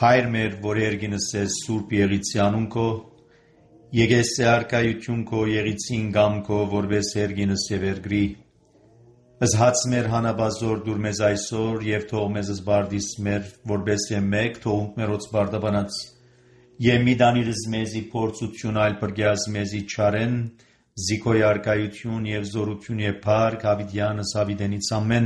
Հայր մեր, որ երգինս ես սուրբ եղիցյանուն քո, եկես է արկայություն քո եղիցին գամ քո, որպես երգինս և երգրի, ըզհաց մեր հանաբազոր դուր մեզ այսօր և թող մեզ զբարդիս մեր, որպես եմ մեկ, թողունք մերոց բարդաբանած, և մի դանիրս մեզի փորձություն այլ պրգյազ մեզի չարեն, զիքոյ արկայություն և զորություն և պարկ, հավիդյանս հավիդենից ամեն,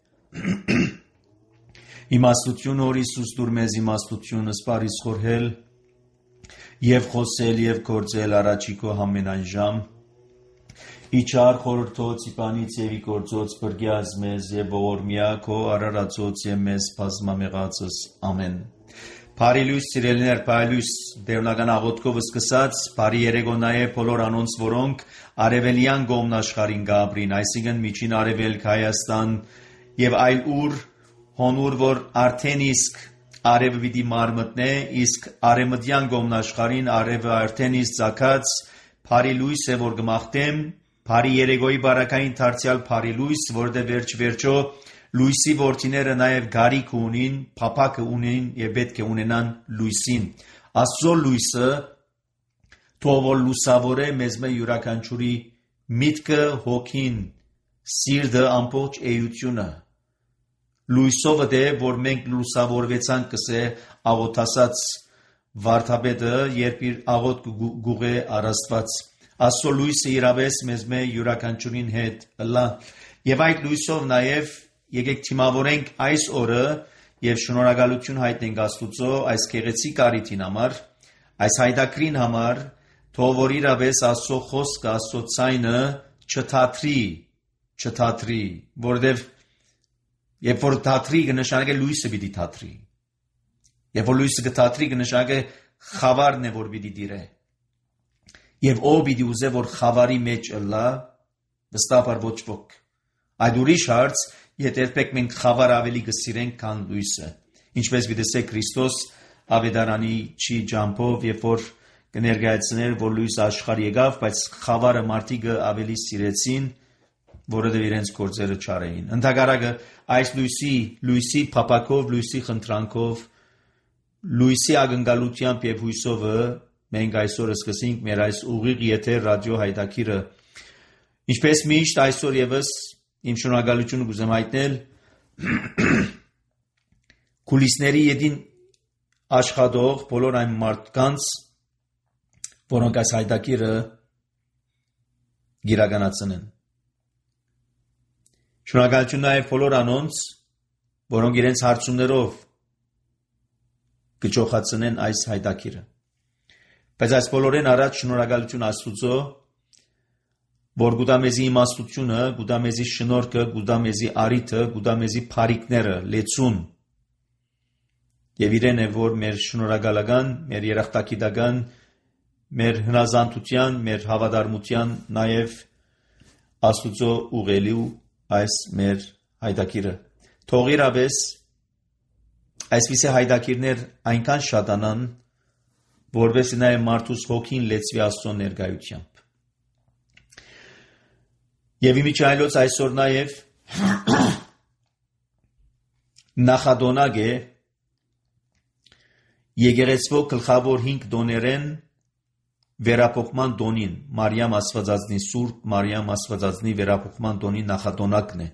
իմաստություն որ Իսուս դուր մեզ իմաստություն սպարիս խորհել և խոսել և գործել առաջիկո համենայն ժամ իչար խորհրդոց իպանից և իգործոց բրգյազ մեզ և ողորմյա քո արարածոց և մեզ բազմամեղածս ամեն Բարի լույս սիրելիներ, բարի լույս դերնական աղոթքով սկսած, բարի երեկո նաև բոլոր անոնց, որոնք արևելյան կողմն աշխարհին գաբրին, այսինքն միջին արևելք Հայաստան և այլ ուր հոնուր, որ արդեն իսկ արևը պիտի մարմտնե, իսկ արևմտյան կողմն աշխարհին արևը արդեն իսկ ծագած, բարի լույս է, որ կմաղթեմ, բարի երեկոյի բարակային դարձյալ բարի լույս, որտեղ վերջ-վերջո լույսի որդիները նաև գարիք ունին, փափակը ունին և պետք է ունենան լույսին։ Աստծո լույսը թող որ լուսավորե մեզ յուրաքանչյուրի միտքը, հոգին, սիրտը, ամբողջ էությունը։ Լույսով է, որ մենք լուսավորվեցանք կսե աղոթասած վարդապետը, երբ իր աղոթք գուղե առաստված։ Աստծո լույսը իրավես մեզ յուրաքանչյուրին հետ լա։ Եվ այդ լույսով նաև եկեք թիմավորենք այս օրը և շնորհակալություն հայտնենք Աստուծո այս գեղեցիկ առիթին համար, այս հայտակրին համար, թող որ իրավես Աստծո խոսքը, Աստծո ձայնը չթատրի, որովհետև երբ որ թատրի կնշանակե լույսը պիտի թատրի։ Երբ որ լույսը կթատրի կնշանակե խավարն է որ պիտի դիրե։ Եվ ով պիտի ուզե որ խավարի մեջ լա, վստահաբար ոչ ոք։ Այդ ուրիշ հարց, եթե երբեք մենք խավար ավելի կսիրենք, քան լույսը։ Ինչպես գիտեսեք Քրիստոս ավետարանի չի ջամփով, երբ որ կներկայացներ, որ լույս աշխարհ եկավ, բայց խավարը մարդիկը ավելի սիրեցին, որովհետև իրենց գործերը չար էին։ Ընդհակառակը այս լույսի փափակով, լույսի խնդրանքով, լույսի ակնկալությամբ եւ հույսով մենք այսօր սկսենք մեր այս ուղիղ եթեր ռադիո հայտակիրը։ Ինչպես միշտ այսօր եւս իմ շնորհակալությունը կուզեմ հայտնել կուլիսների ետին աշխատող բոլոր այն մարդկանց, որոնք այս հայտակիրը գիրականացնեն։ Շնորհակալություն նաև բոլոր անոնց, որոնք իրենց հարցումներով կճոխացնեն այս հայտակիրը։ Բայց այս բոլորեն առաջ շնորհակալություն Աստուծո, որ գուտա մեզի իմաստությունը, գուտա մեզի շնորհքը, գուտա մեզի արիթը, գուտա մեզի փարիքները, լեցուն։ Եվ իրեն է, որ մեր շնորհակալական, մեր երախտագիտական, մեր հնազանդության, մեր հավատարմության նաև Աստուծո ուղղելու այս մեր հայտակիրը։ Թող իրավես այսպիսի հայտակիրներ այնքան շատանան, որովհետև նաև մարդուս հոգին լեցվի Աստծո ներկայությամբ։ Եվ իմիջայլոց այսօր նաև նախադոնակ է եկեղեցվո գլխավոր 5 դոներեն վերափոխման դոնին, Մարիամ Աստվածածնի Սուրբ Մարիամ Աստվածածնի վերափոխման դոնի նախադոնակն է։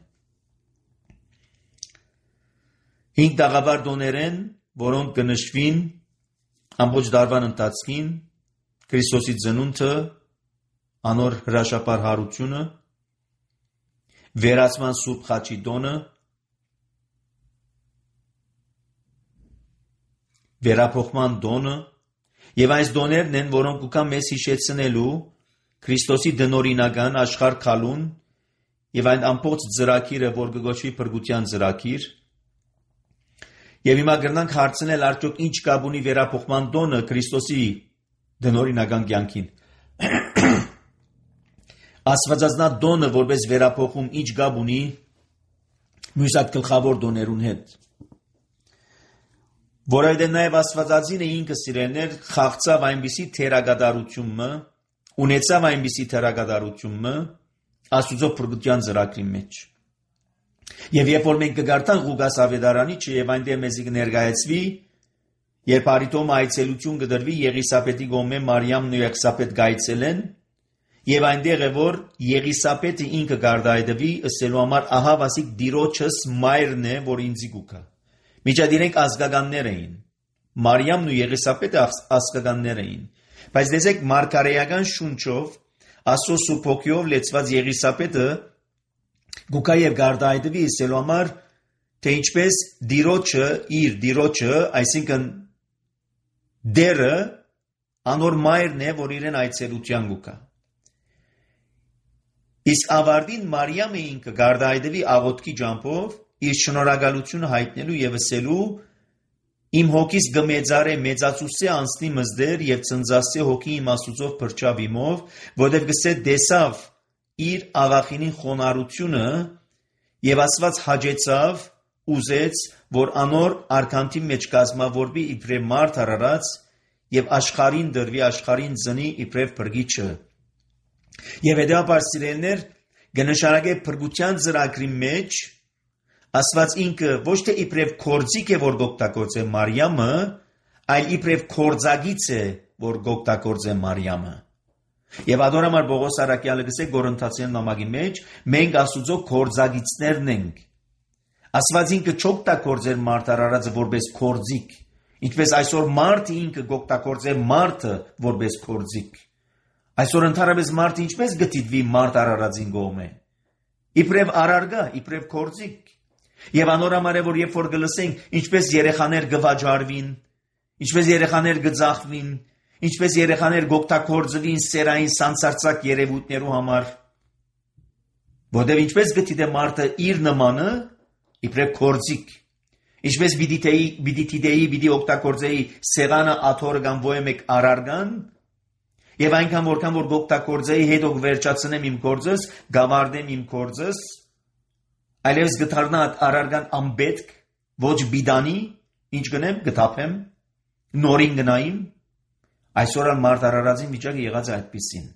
5 տաղաբար դոներեն, որոնք կնշվին ամբողջ դարվան ընթացքին, Քրիստոսի ծնունդը, անոր հրաշապար հարությունը, վերացման Սուրբ խաչի դոնը, վերափոխման դոնը, եւ այս դոներն են, որոնք ուկան մեզ հիշեցնելու Քրիստոսի դնորինական աշխարհ քալուն եւ այն ամբողջ ծրագիրը, որ կգոչվի փրկության ծրագիր։ Եվ հիմա կգնանք հարցնել արդյոք ինչ կապ ունի վերափոխման դոնը Քրիստոսի դնորինական կյանքին։ Աստվածածնա դոնը որպես վերափոխում ինչ կապ ունի մյուս այդ գլխավոր դոներուն հետ։ Որովհետև նաև Աստվածածինը ինքը սիրելներ խաղցավ այնպիսի թերագադարությունը, ունեցավ այնպիսի թերագադարությունը Աստուծո փրկության ծրագրի մեջ։ Եվ երբ որ մենք կգարտանք Ղուկաս ավետարանիչը եւ այնտեղ մեզ կներկայացվի Երբ Արիտոմ այցելություն կդրվի Եղիսապետի գոմե Մարիամն ու Եղիսապետ գայցել են, եւ այնտեղ է որ Եղիսապետը ինքը գարդայդվի ըսելու համար ահա վասիկ դիրոջս մայրն է որ ինձի գուկա։ Միջադիրենք ազգականներ էին։ Մարիամն ու Եղիսապետը ազգականներ էին։ Բայց դեսեք մարգարեական շունչով Աստծո Սուրբ Հոգիով լեցված Եղիսապետը գուկա եւ գարդայդվի ըսելու համար թե ինչպես դիրոջը, այսինքն դերը անոր մայրն է, որ իրեն այցելության գուկա։ Իսկ ավարտին Մարիամը ինքը գարդայդվի աղոթքի ջամփով իր շնորհակալությունը հայտնելու եւ ասելու իմ հոգիս գմեծարե մեծացուսե անցնի մզդեր եւ ծնծասե հոգի իմ Աստուծով փրչավ իմով, որովհետեւ գսե դեսավ իր աղախինին խոնարհությունը եւ Աստված հաջեցավ ուզեց, որ անոր արքանտի մեջ կազմավորվի իբրև մարդ արարած եւ աշխարհին դրվի աշխարհին ծնի իբրև փրկիչը։ Եվ հետեւաբար սիրելիներ գնշարակե փրկության ծրագրի մեջ Աստված ինքը ոչ թե իբրև կորձիկ է որ գոկտակորձե Մարիամը, այլ իբրև կորձագից է որ գոկտակորձե Մարիամը։ Եվ ադորամար Պողոս Արաքյալը գսե Կորինթացիներուն նամակի մեջ մենք Աստուծո կորձագիցներն ենք։ Աստված ինքը չօգտագործեր մարդ արարածը որպես կորձիկ, ինչպես այսօր մարդը ինքը գոկտագործեր մարդը որպես կորձիկ։ Այսօր ընդհանրապես մարդը ինչպես գտիդվի մարդ արարածին կողմը։ Իբրև արարգա, իբրև կորձիկ։ Եվ անորամար է որ երբ որ գլսենք ինչպես երեխաներ գվաճառվին, ինչպես երեխաներ գծախվին, ինչպես երեխաներ գոկտագործվին սերային սանցարցակ երևույթներու համար, որտեղ ինչպես գտիդե մարդը իր նմանը իբրև կորձիկ, ինչպես պիտի օգտագործեի սեղանը աթորը կամ ոյ մեկ արարգան, եւ այնքան որքան որ գոկտագործեի հետո վերջացնեմ իմ գործս, գավարդեմ իմ գործս, այլևս գտարնա արարգան ամբետք, ոչ բիդանի, ինչ գնեմ, գտապեմ, նորին գնայիմ, այսօր մարդ արարածին վիճակը եղած է այդպիսին։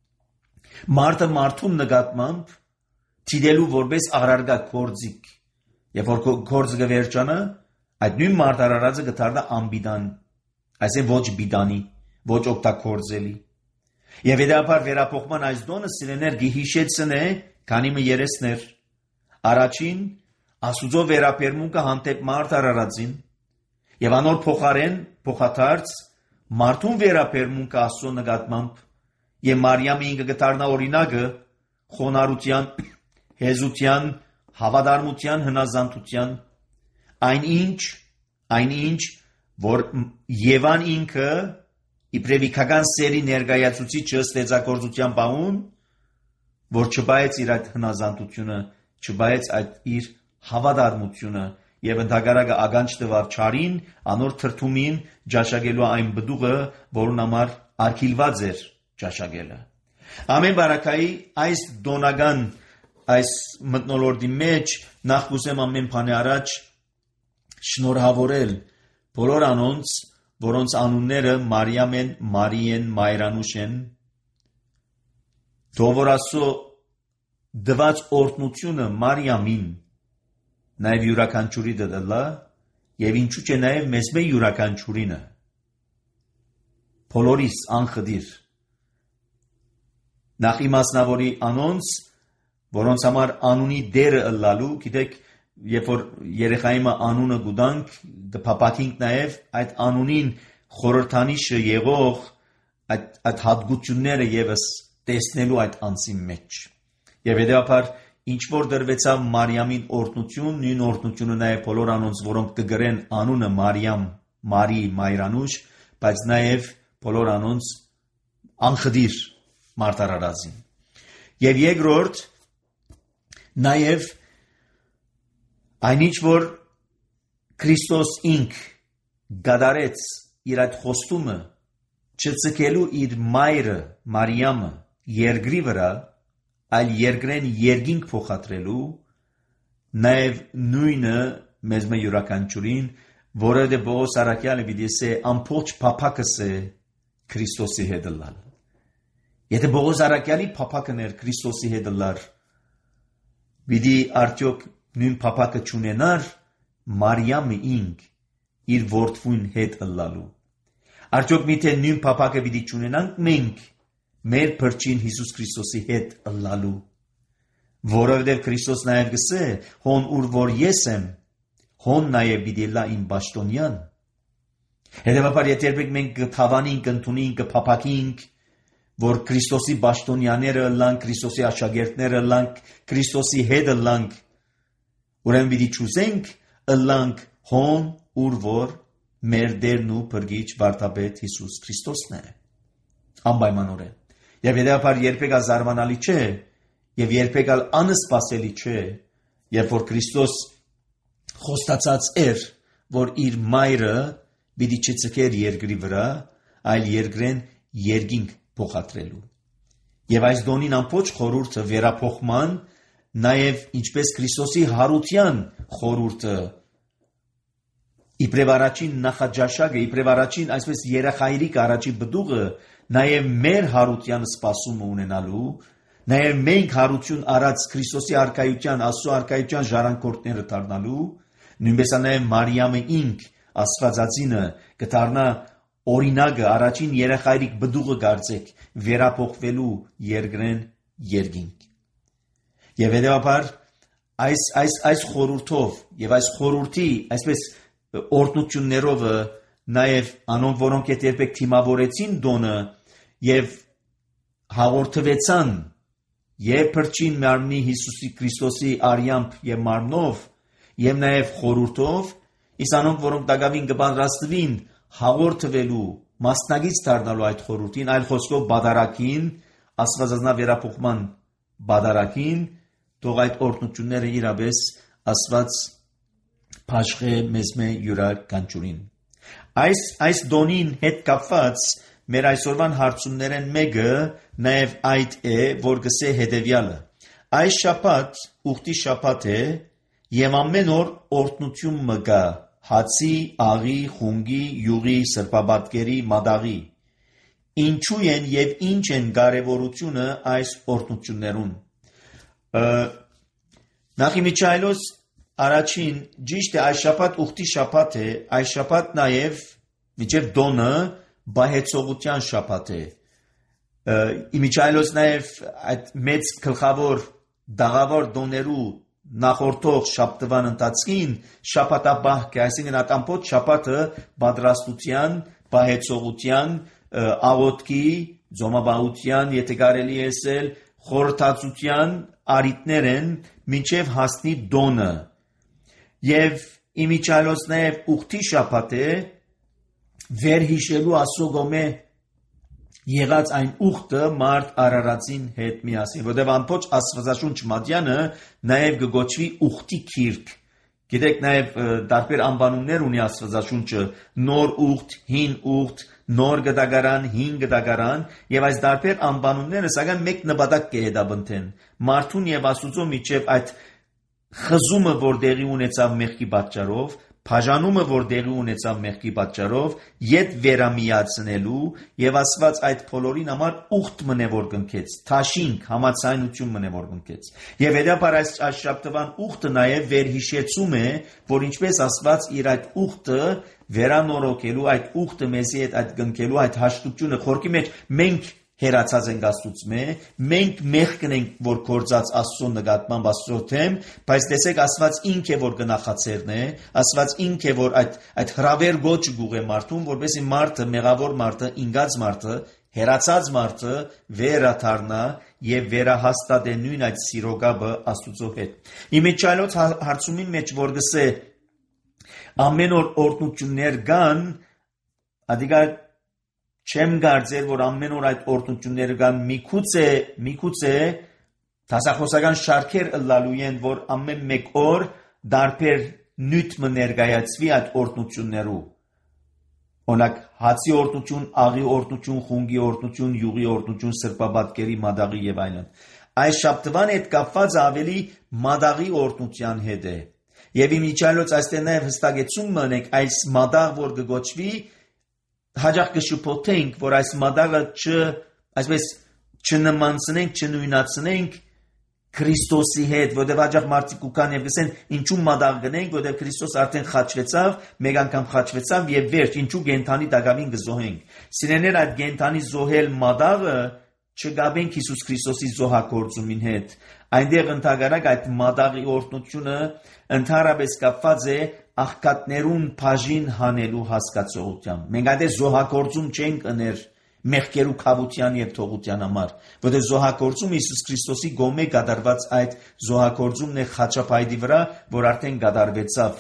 Մարդը մարդուն նկատմամբ թիդելու որպես արարգա կորձիկ, եւ որ կորձը գվերջանա, այդ նույն մարդ արարածը գտարնա ամբիդան, այսինքն ոչ բիդանի, ոչ օգտագործելի։ Եվ հետեւաբար վերապոխման այս դոնը սիրելիներ գիհիշեցնե, քանի մը երեսներ Առաջին Աստուծո վերապերմունքը հանդեպ մարդ արարածին եւ անոր փոխարեն փոխադարձ մարդուն վերապերմունքը Աստծո նկատմամբ եւ Մարիամի ինքը գտարնա օրինակը խոնարհության, հեզության, հավատարմության, հնազանդության այնինչ որ Եվան ինքը իբրևիկական սերի ներկայացուցիչը ստեղծագործության բանուն որ չբայեց իր այդ հնազանդությունը չբայեց այդ իր հավատարմությունը եւ ընդհակառակը ագանջ տվավ չարին անոր թրթումին ջաշակելու այն բդուղը որուն համար արգիլված էր ջաշակելը ամեն բարակայի այս դոնական այս մտնոլորտի մեջ նախ կուսեմ ամեն բանի առաջ շնորհավորել բոլոր անոնց որոնց անունները Մարիամ են, Մարիեն, Մայրանուշ են Դովորասո դված օրտնությունը Մարիամին նաև յուրաքանչյուրի դդալա եւ ինչու՞ չէ նաև մեզ մե յուրաքանչյուրինը բոլորիս անխդիր նախ իմասնավորի անոնց որոնց համար անունի դերը ըլլալու գիտեք երբ որ երեխայի անունը գուտանք դպապակինք նաև այդ անունին խորհրդանիշը եղող այդ հատկությունները եւս տեսնելու այդ անձի մեջ եւ հետեւաբար ինչ որ դրվեցավ Մարիամին օրտնություն նույն օրտնությունը նաև բոլոր անոնց որոնք կգրեն անունը Մարիամ Մարի Մայրանուշ բայց նաև բոլոր անոնց անխդիր մարտարարածին եւ երկրորդ նաև այնինչ որ Քրիստոս ինք գադարեց իր այդ խոստումը չծկելու իր մայրը Մարիամը երկրի վրա այլ երկրեն երկինք փոխադրելու նաև նույնը մեզ մե յուրաքանչյուրին որը Պողոս Արաքյալը դիտեսե ամբողջ փափակս է Քրիստոսի հետ լալ եթե Պողոս Արաքյալի փափակն էր Քրիստոսի հետ լալ Բիդի արդյոք նույն փափակը չունենար Մարիամը ինք իր որդուն հետ ըլլալու։ Արդյոք միթե նույն փափակը պիտի չունենանք մենք մեր փրկին Հիսուս Քրիստոսի հետ ըլլալու, որովհետև Քրիստոս նաև գսե, հոն ուր որ ես եմ, հոն նաև պիտի լա իմ պաշտոնյան։ Հետևաբար եթե երբեք մենք կթավանենք, կընդունենք, կփափակենք, որ Քրիստոսի պաշտոնյաները ըլլանք, Քրիստոսի աշակերտները ըլլանք, Քրիստոսի հետ ըլլանք, ուրեմն պիտի չուզենք ըլլանք հոն ուր որ մեր Տերն ու Փրկիչ Վարդապետ Հիսուս Քրիստոսն է։ Անպայմանորեն։ Եվ հետևաբար երբեք զարմանալի չէ, եւ երբեք անսպասելի չէ, երբ որ Քրիստոս խոստացած էր, որ իր մայրը պիտի չծկեր երկրի վրա, այլ երկրեն երկինք փոխադրելու։ Եվ այս դոնին ամբողջ խորհուրդը վերափոխման, նաև ինչպես Քրիստոսի հարության խորհուրդը, իբրև առաջին նախաճաշակը, իբրև առաջին այսպես երախայրիկ առաջի բդուղը, նաև մեր հարության սպասումը ունենալու, նաև մենք հարություն արած Քրիստոսի արքայության, Աստծո արքայության ժառանգորդները դառնալու, նույնպես նաև Մարիամը ինք Աստվածածինը կդառնա օրինակը, առաջին երախայրիկ բդուղը գարձեք, վերափոխվելու երկրեն երկինք։ Եվ հետևաբար այս խորհուրդով եւ այս խորհրդի այսպես օրհնություններով նաև անոնք, որոնք երբեք թիմավորեցին դոնը եւ հաղորդվեցան եւ փրկին մարմնի Հիսուսի Քրիստոսի արյամբ եւ մարմնով եւ նաև խորհուրդով, իսկ անոնք, որոնք դակավին կպատրաստվին հաղորդվելու, մասնագից դառնալու այդ խորհրդին, այլ խոսքով բադարակին, աստվածածնա վերափոխման բադարակին, թող այդ օրհնությունները իրապես Աստված փաշխե մեզ յուրաքանչյուրին։ Այս դոնին հետ կապված մեր այսօրվան հարցումներեն մեկը նաև այդ է, որ գսե հետևյալը. այս շաբաթ ուխտի շաբաթ է եւ ամեն օր օրհնություն մը կա հացի, աղի, խունգի, յուղի, սրբապատկերի, մադաղի։ Ինչու են եւ ինչ են կարեւորությունը այս օրհնություններուն։ Նախիմիջայլոս առաջին ճիշտ է այս շաբաթ ուխտի շաբաթ է, այս շաբաթ նաև միջև դոնը բահեցողության շաբաթ է։ Իմիջայլոս նաև այդ մեծ գլխավոր դաղավոր դոներու նախորդող շաբթվան ընթացքին շաբաթաբահք է, այսինքն այդ ամբողջ շաբաթը պատրաստության, բահեցողության, աղոթքի, ձոմաբահության, եթե կարելի է ասել, խորհրդածության արիտներ են մինչև հասնի դոնը։ Եվ իմիջայլոս նաև ուխտի շաբաթ է վերհիշելու Աստծո կողմէ եղած այն ուխտը մարդ Արարածին հետ միասին, որտեղ ամբողջ Աստվածաշունչ մատյանը նաև կգոչվի ուխտի գիրք։ Գիտեք, նաև տարբեր անվանումներ ունի Աստվածաշունչը՝ նոր ուխտ, հին ուխտ, նոր գդագարան, հին գդագարան, եւ այս տարբեր անվանումները սակայն մեկ նպատակ կհետապնդեն մարդուն եւ Աստուծո միջև այդ խզումը, որ տեղի ունեցավ մեղքի պատճառով, բաժանումը, որ տեղի ունեցավ մեղքի պատճառով, ետ վերամիացնելու եւ Աստված այդ բոլորին համար ուխտ մնե որ կնքեց, թաշինք, համացայնություն մնե որ կնքեց։ Եվ հետապար այս շաբթվան ուխտը նաեւ վերհիշեցում է, որ ինչպես Աստված իր այդ ուխտը վերանորոգելու, այդ ուխտը մեզի հետ այդ կնքելու, այդ հաշտությունը խորքի մեջ մենք հերացած ենք Աստծո, մենք մեղքն ենք, որ գործած Աստծո նկատմամբ Աստծո թեմ, բայց տեսեք Աստված ինք է որ գնախացերն է, Աստված ինք է որ այդ հրավեր գոչը գուղե մարդուն, որպեսզի մարդը, մեղավոր մարդը, ինգած մարդը, հերացած մարդը վերաթարնա եւ վերահաստատե նույն այդ սիրոգաբը Աստծո հետ։ Իմիջայլոց հարցումին մեջ որ գսե ամեն օր օրհնություններ կան, ադիգա չեմ կարծեր, որ ամեն օր այդ օրհնությունները կան, միգուցե դասախոսական շարքեր ըլլալու են, որ ամեն մեկ օր դարբեր նյութը ներկայացվի այդ օրհնություններու։ Օրինակ հացի օրհնություն, աղի օրհնություն, խունգի օրհնություն, յուղի օրհնություն, սրբապատկերի, մադաղի եւ այլն։ Այս շաբթվան հետ կապված ավելի մադաղի օրհնության հետ է։ Եվ իմիջայլոց այստեղ նաև հստակեցում մնենք այս մադաղ, որ կգոչվի, հաջող կշփոթենք, որ այս մադաղը այսպես չնմանցնենք, չնույնացնենք Քրիստոսի հետ, որտեղ աջախ մարդիկ կան եւ գսեն ինչու մադաղ գնենք, որտեղ Քրիստոս արդեն խաչվեցավ, մեկ անգամ խաչվեցավ եւ վերջ, ինչու գենթանի դակավին գզոհենք։ Սիրեներ, այդ գենթանի զոհել մադաղը չգաբենք Հիսուս Քրիստոսի զոհակործումին հետ։ Այնտեղ ընդհանրակ այդ մադաղի օրհնությունը ընդհանրապես կապված է աղքատներուն բաժին հանելու հասկացողությամբ։ Մենք այդպես զոհակործում չենք ըներ մեղքերու քավության եւ թողության համար, որտեղ զոհակործում Հիսուս Քրիստոսի գոմե կատարված այդ զոհակործումն է խաչապայդի վրա, որ արդեն կատարվեցավ։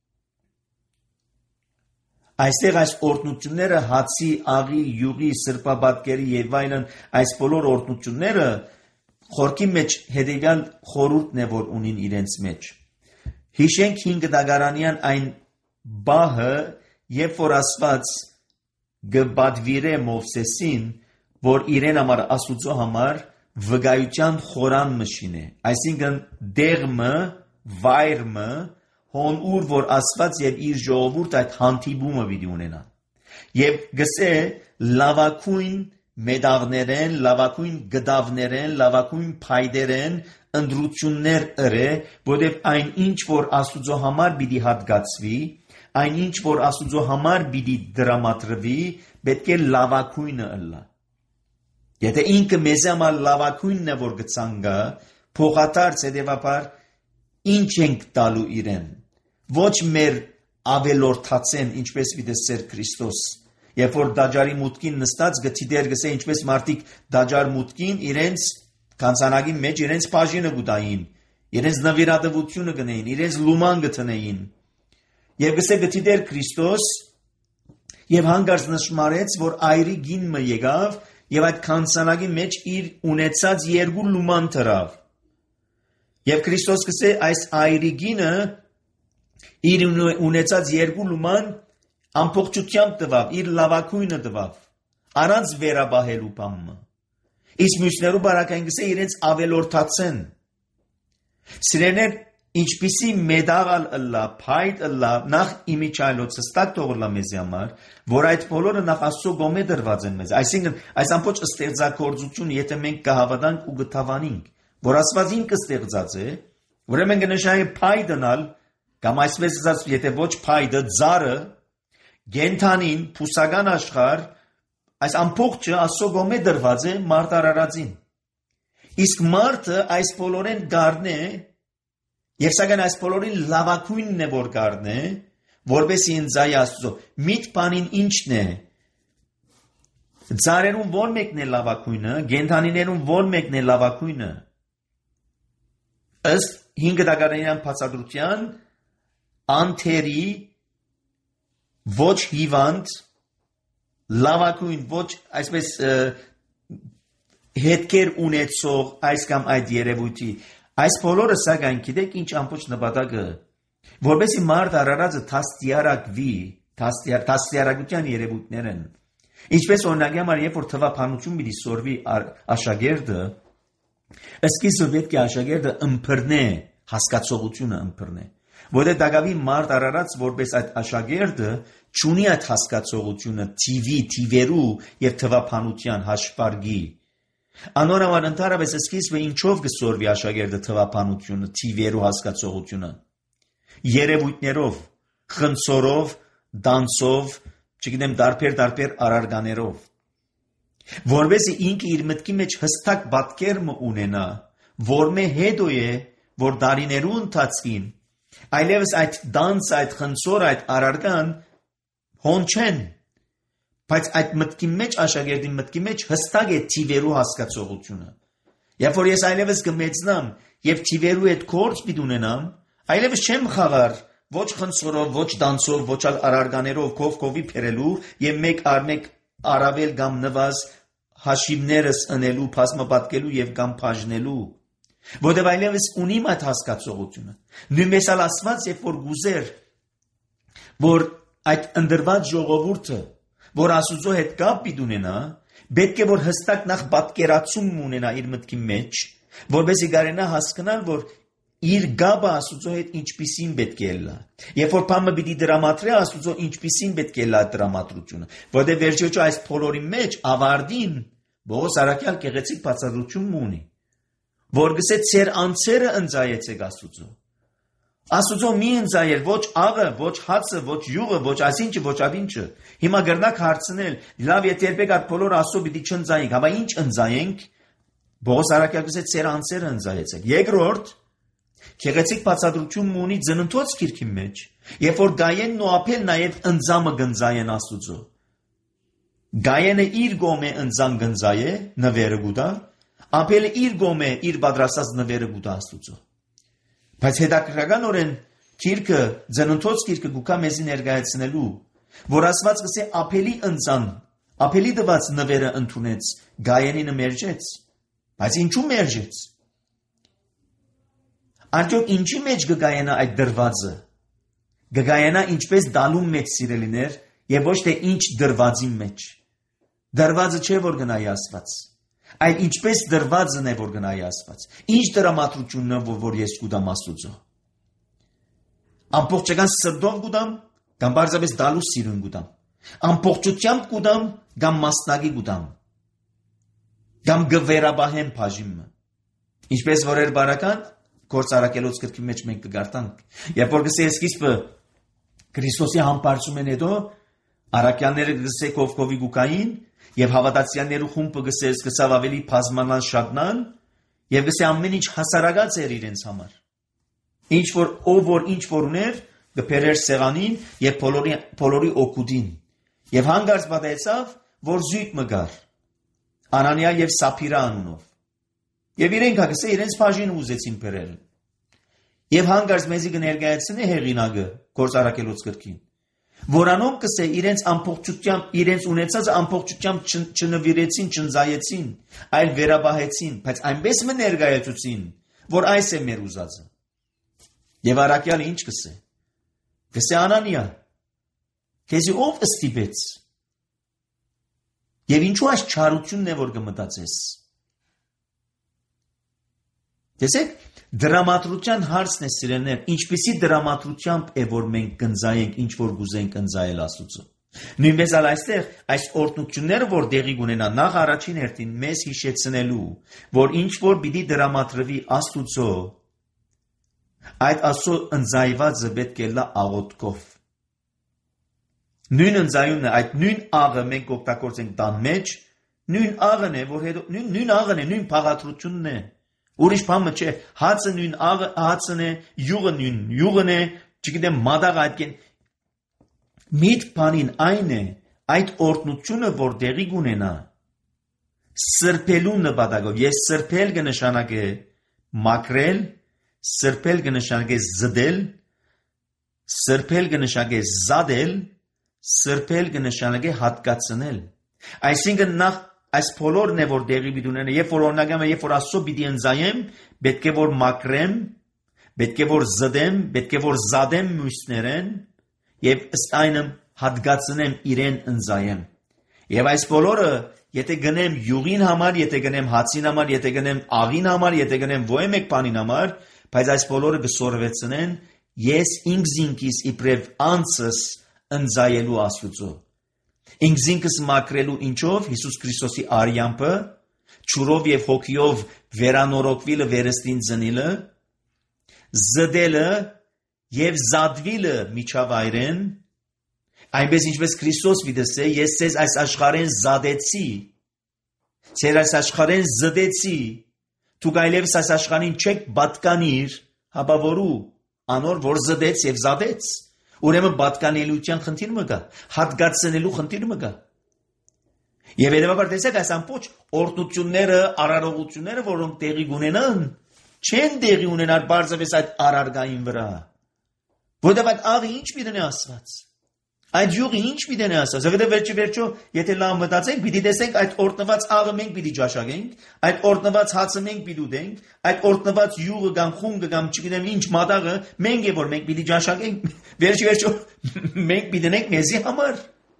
Այստեղ այս օրհնությունները հացի, աղի, յուղի, սրբաբատկերի եւ այլն այս բոլոր օրհնությունները խորքի մեջ հետեւյալ խորհուրդն է, որ ունին իրենց մեջ։ Հիշենք 5 դագարանյան այն բահը, երբ որ Աստված գբադվիրե Մովսեսին, որ իրեն համար Աստուծո համար վկայության խորան մշինե, այսինքն դեղմը, վայրմը, հոնուր, որ Աստված եւ իր ժողովուրդ այդ հանդիպումը պիտի ունենան։ Եվ գսե լավակույն մեդաղներեն, լավակույն գդավներեն, լավակույն փայդերեն ընդրություններ ըրե, որտեղ այն ինչ որ Աստուծո համար պիտի հատկացվի, այն ինչ որ Աստուծո համար պիտի դրամատրվի, պետք է լավակույնը ըլլա։ Եթե ինքը մեզ համար լավակույնն է որ գցանգա, փոխադարձ հետևաբար ինչ ենք տալու իրեն։ Ոչ մեր ավելորդացեն, ինչպես վիդեսեր Քրիստոս, երբ որ դաջարի մուտքին նստած գտիդեր գսե ինչպես մարդիկ դաջար մուտքին իրենց կանցանակի մեջ իրենց բաժինը գուտային, իրենց նվիրատվությունը գնային, իրենց լուման գտնեին։ Եվ գսե գտիդեր Քրիստոս եւ հանգարց նշմարեց, որ այրի գինը եկավ եւ այդ կանցանակի մեջ իր ունեցած երկու լուման դրավ։ Եվ Քրիստոս գսե այս այրի գինը իր ունեցած երկու լուման ամբողջությամբ տվավ, իր լավակույնը տվավ, առանց վերաբահելու բամը։ Իսկ մյուսներու բարակային գսե իրենց ավելորդացեն։ Սիրեներ, ինչպիսի մեդաղալ ըլլա, փայտ ըլլա, նախ իմիջայլոց հստակ թողլա մեզ համար, որ այդ բոլորը նախ Աստծո գոմե դրված են մեզ։ Այսինքն, այս ամբողջ ստեղծագործությունը, եթե մենք կհավատանք ու կթավանենք, որ Աստված ինքը ստեղծած է, ուրեմն կնշանակի փայդնալ, կամ այսպես ասած, եթե ոչ փայդը, ծառը, գենթանին, փուսական աշխարհ, այս ամբողջը Աստծո գոմե դրված է մարդ արարածին։ Իսկ մարդը այս բոլորեն գարնե, եւ սակայն այս բոլորին լավակույնն է որ գարնե, որբեսի ինձայ Աստծո։ Միտ բանին ինչն է։ Ծառերուն ո՞ր մեկն է լավակույնը, գենթանիներուն ո՞ր մեկն է լավակույնը։ Ըստ 5 դագարանյան բացատրության անթերի ոչ հիվանդ լավակույն ոչ այսպես հետքեր ունեցող այս կամ այդ երևույթի այս բոլորը սակայն գիտեք ինչ ամբողջ նպատակը որովհետեւ մարդ արարածը տաստիարակվի տաստիարակության երևույթներ են ինչպես օրինակի համար երբ որ թվափանություն պիտի սորվի աշակերտը ըսկիզը պետք է աշակերտը ըմբռնե հասկացողությունը ըմբռնե որը դակավի մարդ արարած որպես այդ աշակերտը չունի այդ հասկացողությունը թիվերու եւ թվափանության հաշվարկի անորոման ընդհանրապես սկիզբը ինչով կսորվի աշակերտը թվափանությունը թիվերու հասկացողությունը երևույթներով խնձորով դանսով չգիտեմ դարբեր արարկաներով որովհետեւ ինքը իր մտքի մեջ հստակ պատկերը ունենա որմե հետո է որ դարիներու ընթացքին այլևս այդ դանս այդ խնձոր այդ արարկան հոն չեն բայց այդ մտքի մեջ աշակերտի մտքի մեջ հստակ է թիվերու հասկացողությունը երբ որ ես այլևս կմեծնամ եւ թիվերու հետ գործ պիտի ունենամ այլևս չեմ խաղար ոչ խնձորով ոչ դանսով ոչ արարկաներով կովի փերելու եւ մեկ առ մեկ արավել կամ նվազ հաշիվներս ընելու փասմապատկելու եւ կամ բաժնելու որտեղ այլևս ունիմ այդ հասկացողությունը նույնպես Աստված երբ որ գուզեր որ այդ ընդրված ժողովուրդը որ Աստծո հետ կապ պիտի ունենա պետք է որ հստակ նախ պատկերացում ունենա իր մտքի մեջ որովհետեւ գարենա հասկանալ որ իր գաբը Աստծո հետ ինչպիսին պետք է լա երբ որ բամը պիտի դրամատրի Աստծո ինչպիսին պետք է լա դրամատրությունը որովհետեւ վերջիոճ այս փոլորի մեջ ավարտին Բողոս Արաքյալ գեղեցիկ բացատրություն ունի որ գսե ծեր անձերը ընձայեցեք Աստուծո։ Աստուծո մի ընձայել ոչ աղը, ոչ հացը, ոչ յուղը, ոչ այսինչը, ոչ ավինչը։ Հիմա գրնակ հարցնել, լավ եթե երբեք այդ բոլոր Աստծո պիտի չընձայենք, հապա ինչ ընձայենք։ Պողոս առաքյալ գսե ծեր անձերը ընձայեցեք։ Երկրորդ, Քեղեցիկ բացատրություն ունի ծննդոց գիրքի մեջ, երբ որ Գայենն ու Աբելն նաև ընձամը գնձայեն Աստուծո։ Գայենը իր գոմե ընձան գնձայե նվերը գուտա, Աբելը իր գոմե իր պատրաստած նվերը գուտա Աստուծո։ Բայց հետաքրքրականորեն գիրքը ծննդոց գիրքը գուկա մեզի ներկայացնելու, որ Աստված գսե Աբելի ընձան, Աբելի դված նվերը ընդունեց, Գայենին մերժեց։ Բայց ինչու մերժեց։ Արդյոք ինչի մեջ գգայանա այդ դրվածը։ Գգայանա ինչպես դալում մեջ սիրելիներ եւ ոչ թե ինչ դրվածի մեջ։ Դրվածը չէ որ գնայի Աստված։ Այլ ինչպես դրվածն է որ գնայի Աստված։ Ինչ դրամատրությունն է որ ես գուտամ Աստուծո։ Ամբողջական սրտով գուտամ, կամ բարձրապես դալու սիրուն գուտամ։ Ամբողջությամբ գուտամ, կամ մասնագի գուտամ։ Կամ գվերաբահեմ բաժիմը։ Ինչպես որ էր բարական Գործարակելոց գրքի մեջ մենք կգարտանք։ Երբ որ գսե սկիզբը Քրիստոսի համբարձումեն հետո առաքյալները գսե կովկովի գուկային եւ հավատացյալներու խումբը գսե սկսավ ավելի բազմանալ շագնալ եւ գսե ամեն ինչ հասարակած էր իրենց համար։ Ինչ որ ով որ ինչ որ ուներ գբերեր սեղանին եւ բոլորի օգուտին եւ հանգարց պատահեցավ որ զույգ մգար Անանիա եւ Սափիրա անունով Եվ իրենք հագսե իրենց բաժինը ուզեցին բերել։ Եվ հանգարց մեզի կներկայացնի հեղինակը Գործարակելոց գրքին, որանով կսե իրենց ամբողջությամբ, իրենց ունեցած ամբողջությամբ չնվիրեցին, չնձայեցին, այլ վերաբահեցին, բայց այնպես մը ներկայացուցին, որ այս է մեր ուզածը։ Եվ առաքյալը ինչ կսե։ Կսե Անանիա, քեզի ով ստիպեց։ Եվ ինչու այս չարությունն է որ կմտածես։ Տեսեք, դրամատրության հարցն է սիրելիներ, ինչպիսի դրամատրությամբ է որ մենք կնձայենք, ինչ որ գուզենք ընձայել Աստուծո։ Նույնպես այստեղ այս օրհնությունները որ դեղի կունենա նախ առաջին հերթին մեզ հիշեցնելու, որ ինչ որ պիտի դրամատրվի Աստուծո, այդ Աստծո ընձայվածը պետք է լա աղոթքով։ Նույն ընձայունն է, այդ նույն աղը մենք օգտագործենք տան մեջ, նույն աղն է, որ հետո նույն աղն է, նույն փաղադրությունն է։ Ուրիշ բանը չէ, հացը նույն հացն է, յուղը նույն յուղն է, չգիտեմ մադաղը այդքան միտ բանին այն է, այդ օրհնությունը որ դեղի կունենա, սրբելու նպատակով, ես սրբել կնշանակե մաքրել, սրբել կնշանակե զդել, սրբել կնշանակե զադել, սրբել կնշանակե հատկացնել։ Այսինքն նախ այս բոլորն է որ դեղի պիտի ունենա, երբ որ օրինակամ երբ որ Աստծո պիտի ընձայեմ, պետք է որ մաքրեմ, պետք է որ զդեմ, պետք է որ զադեմ մյուսներեն եւ ըստ այնը հատկացնեմ իրեն ընձայեմ։ Եվ այս բոլորը եթե գնեմ յուղին համար, եթե գնեմ հացին համար, եթե գնեմ աղին համար, եթե գնեմ ոե մեկ բանին համար, բայց այս բոլորը կսորվեցնեն ես ինքս իբրև անձս ընձայելու Աստուծո։ Ինքս մաքրելու ինչով Հիսուս Քրիստոսի արյամբը, ճուրով եւ հոգիով վերանորոգվելը վերստին ծնիլը, զդելը եւ զադվիլը միջավայրեն, այնպես ինչպես Քրիստոս վիդեսե, ես ցեզ այս աշխարհեն զադեցի, ցեր այս աշխարհեն զդեցի, դուք այլևս այս աշխարհին չեք պատկանիր, հապա որու անոր որ զդեց եւ զադեց։ Ուրեմն պատկանելիության խնդիր մը կա, հատկացնելու խնդիր մը կա։ Եվ հետևաբար տեսեք այս ամբողջ օրհնությունները, արարողությունները, որոնք տեղի ունենան, չեն տեղի ունենալ բարձրապես այդ արարգային վրա։ Որտեղ այդ աղը ինչ պիտի ասված։ Այդ յուղը ինչ պիտի ասված։ Որտեղ վերջո, եթե լավ մտածենք, պիտի տեսենք այդ օրհնված աղը մենք պիտի ճաշակենք, այդ օրհնված հացը մենք պիտի ուտենք, այդ օրհնված յուղը կամ խունգը կամ չգիտեմ ինչ մատաղը մենք է որ մենք պիտի ճաշակենք, վերջո մենք պիտի դնենք մեզի համար։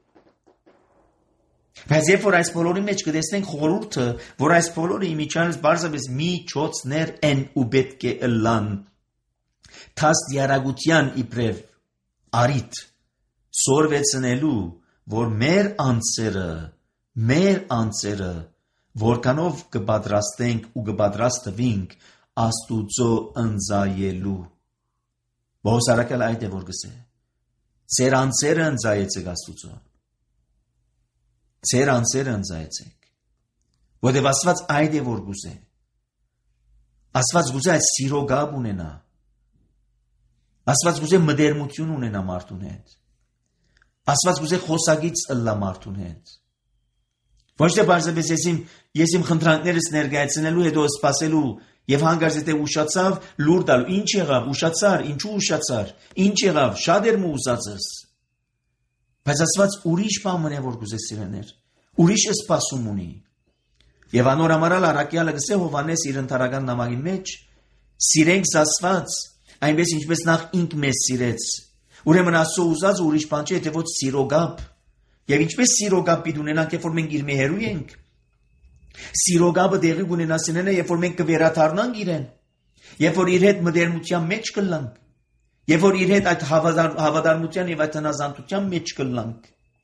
Բայց երբ որ այս բոլորի մեջ կտեսնենք խորհուրդը, որ այս բոլորը իմիջիանից բարձրապես միջոցներ են ու պետք է ըլլան, թաստիարակության իբրև արիտ սորվեցնելու, որ մեր անձերը որքանով կպատրաստենք ու կպատրաստվենք Աստուծո ընծայելու։ Պողոս առաքյալը այդ է որ գսե։ Ձեր անձերը ընծայեցեք Աստուծո։ Ձեր անձերը ընծայեցեք։ Որտեւ Աստված այդ է որ գուզե։ Աստված գուզե այդ սիրո գաբ ունենա։ Աստված գուզե մտերմություն ունենա մարդուն հետ։ Աստված գուզե խոսագից ըլլա մարդուն հետ։ Ոչ թե բարձրապես ես իմ խնդրանքներս ներկայացնելու հետո սпасելու եւ հանգարց եթե ուշացավ լուր տալու ինչ եղավ ուշացար ինչու ուշացար ինչ եղավ շատ էր մուզածս բայց Աստված ուրիշ բան մնե որ գուզե սիրեներ ուրիշ սпасում ունի եւ անոր համարալ առաքյալը գսե Հովանես իր ընթարական նամակի մեջ սիրենք Աստված այնպես ինչպես նախ ինք մեզ սիրեց ուրեմն Աստծո ուզած ուրիշ բան չէ եթե ոչ սիրո գաբ եւ ինչպես սիրո գաբ պիտի ունենանք երբ որ մենք իր մեհերու ենք Սիրո գաբը դեղի կունենա սինենը, երբ որ մենք կվերաթարնանք իրեն, երբ որ իր հետ մտերմության մեջ կլանք, երբ որ իր հետ այդ հավատարմության եւ այդ հնազանդության մեջ կլանք։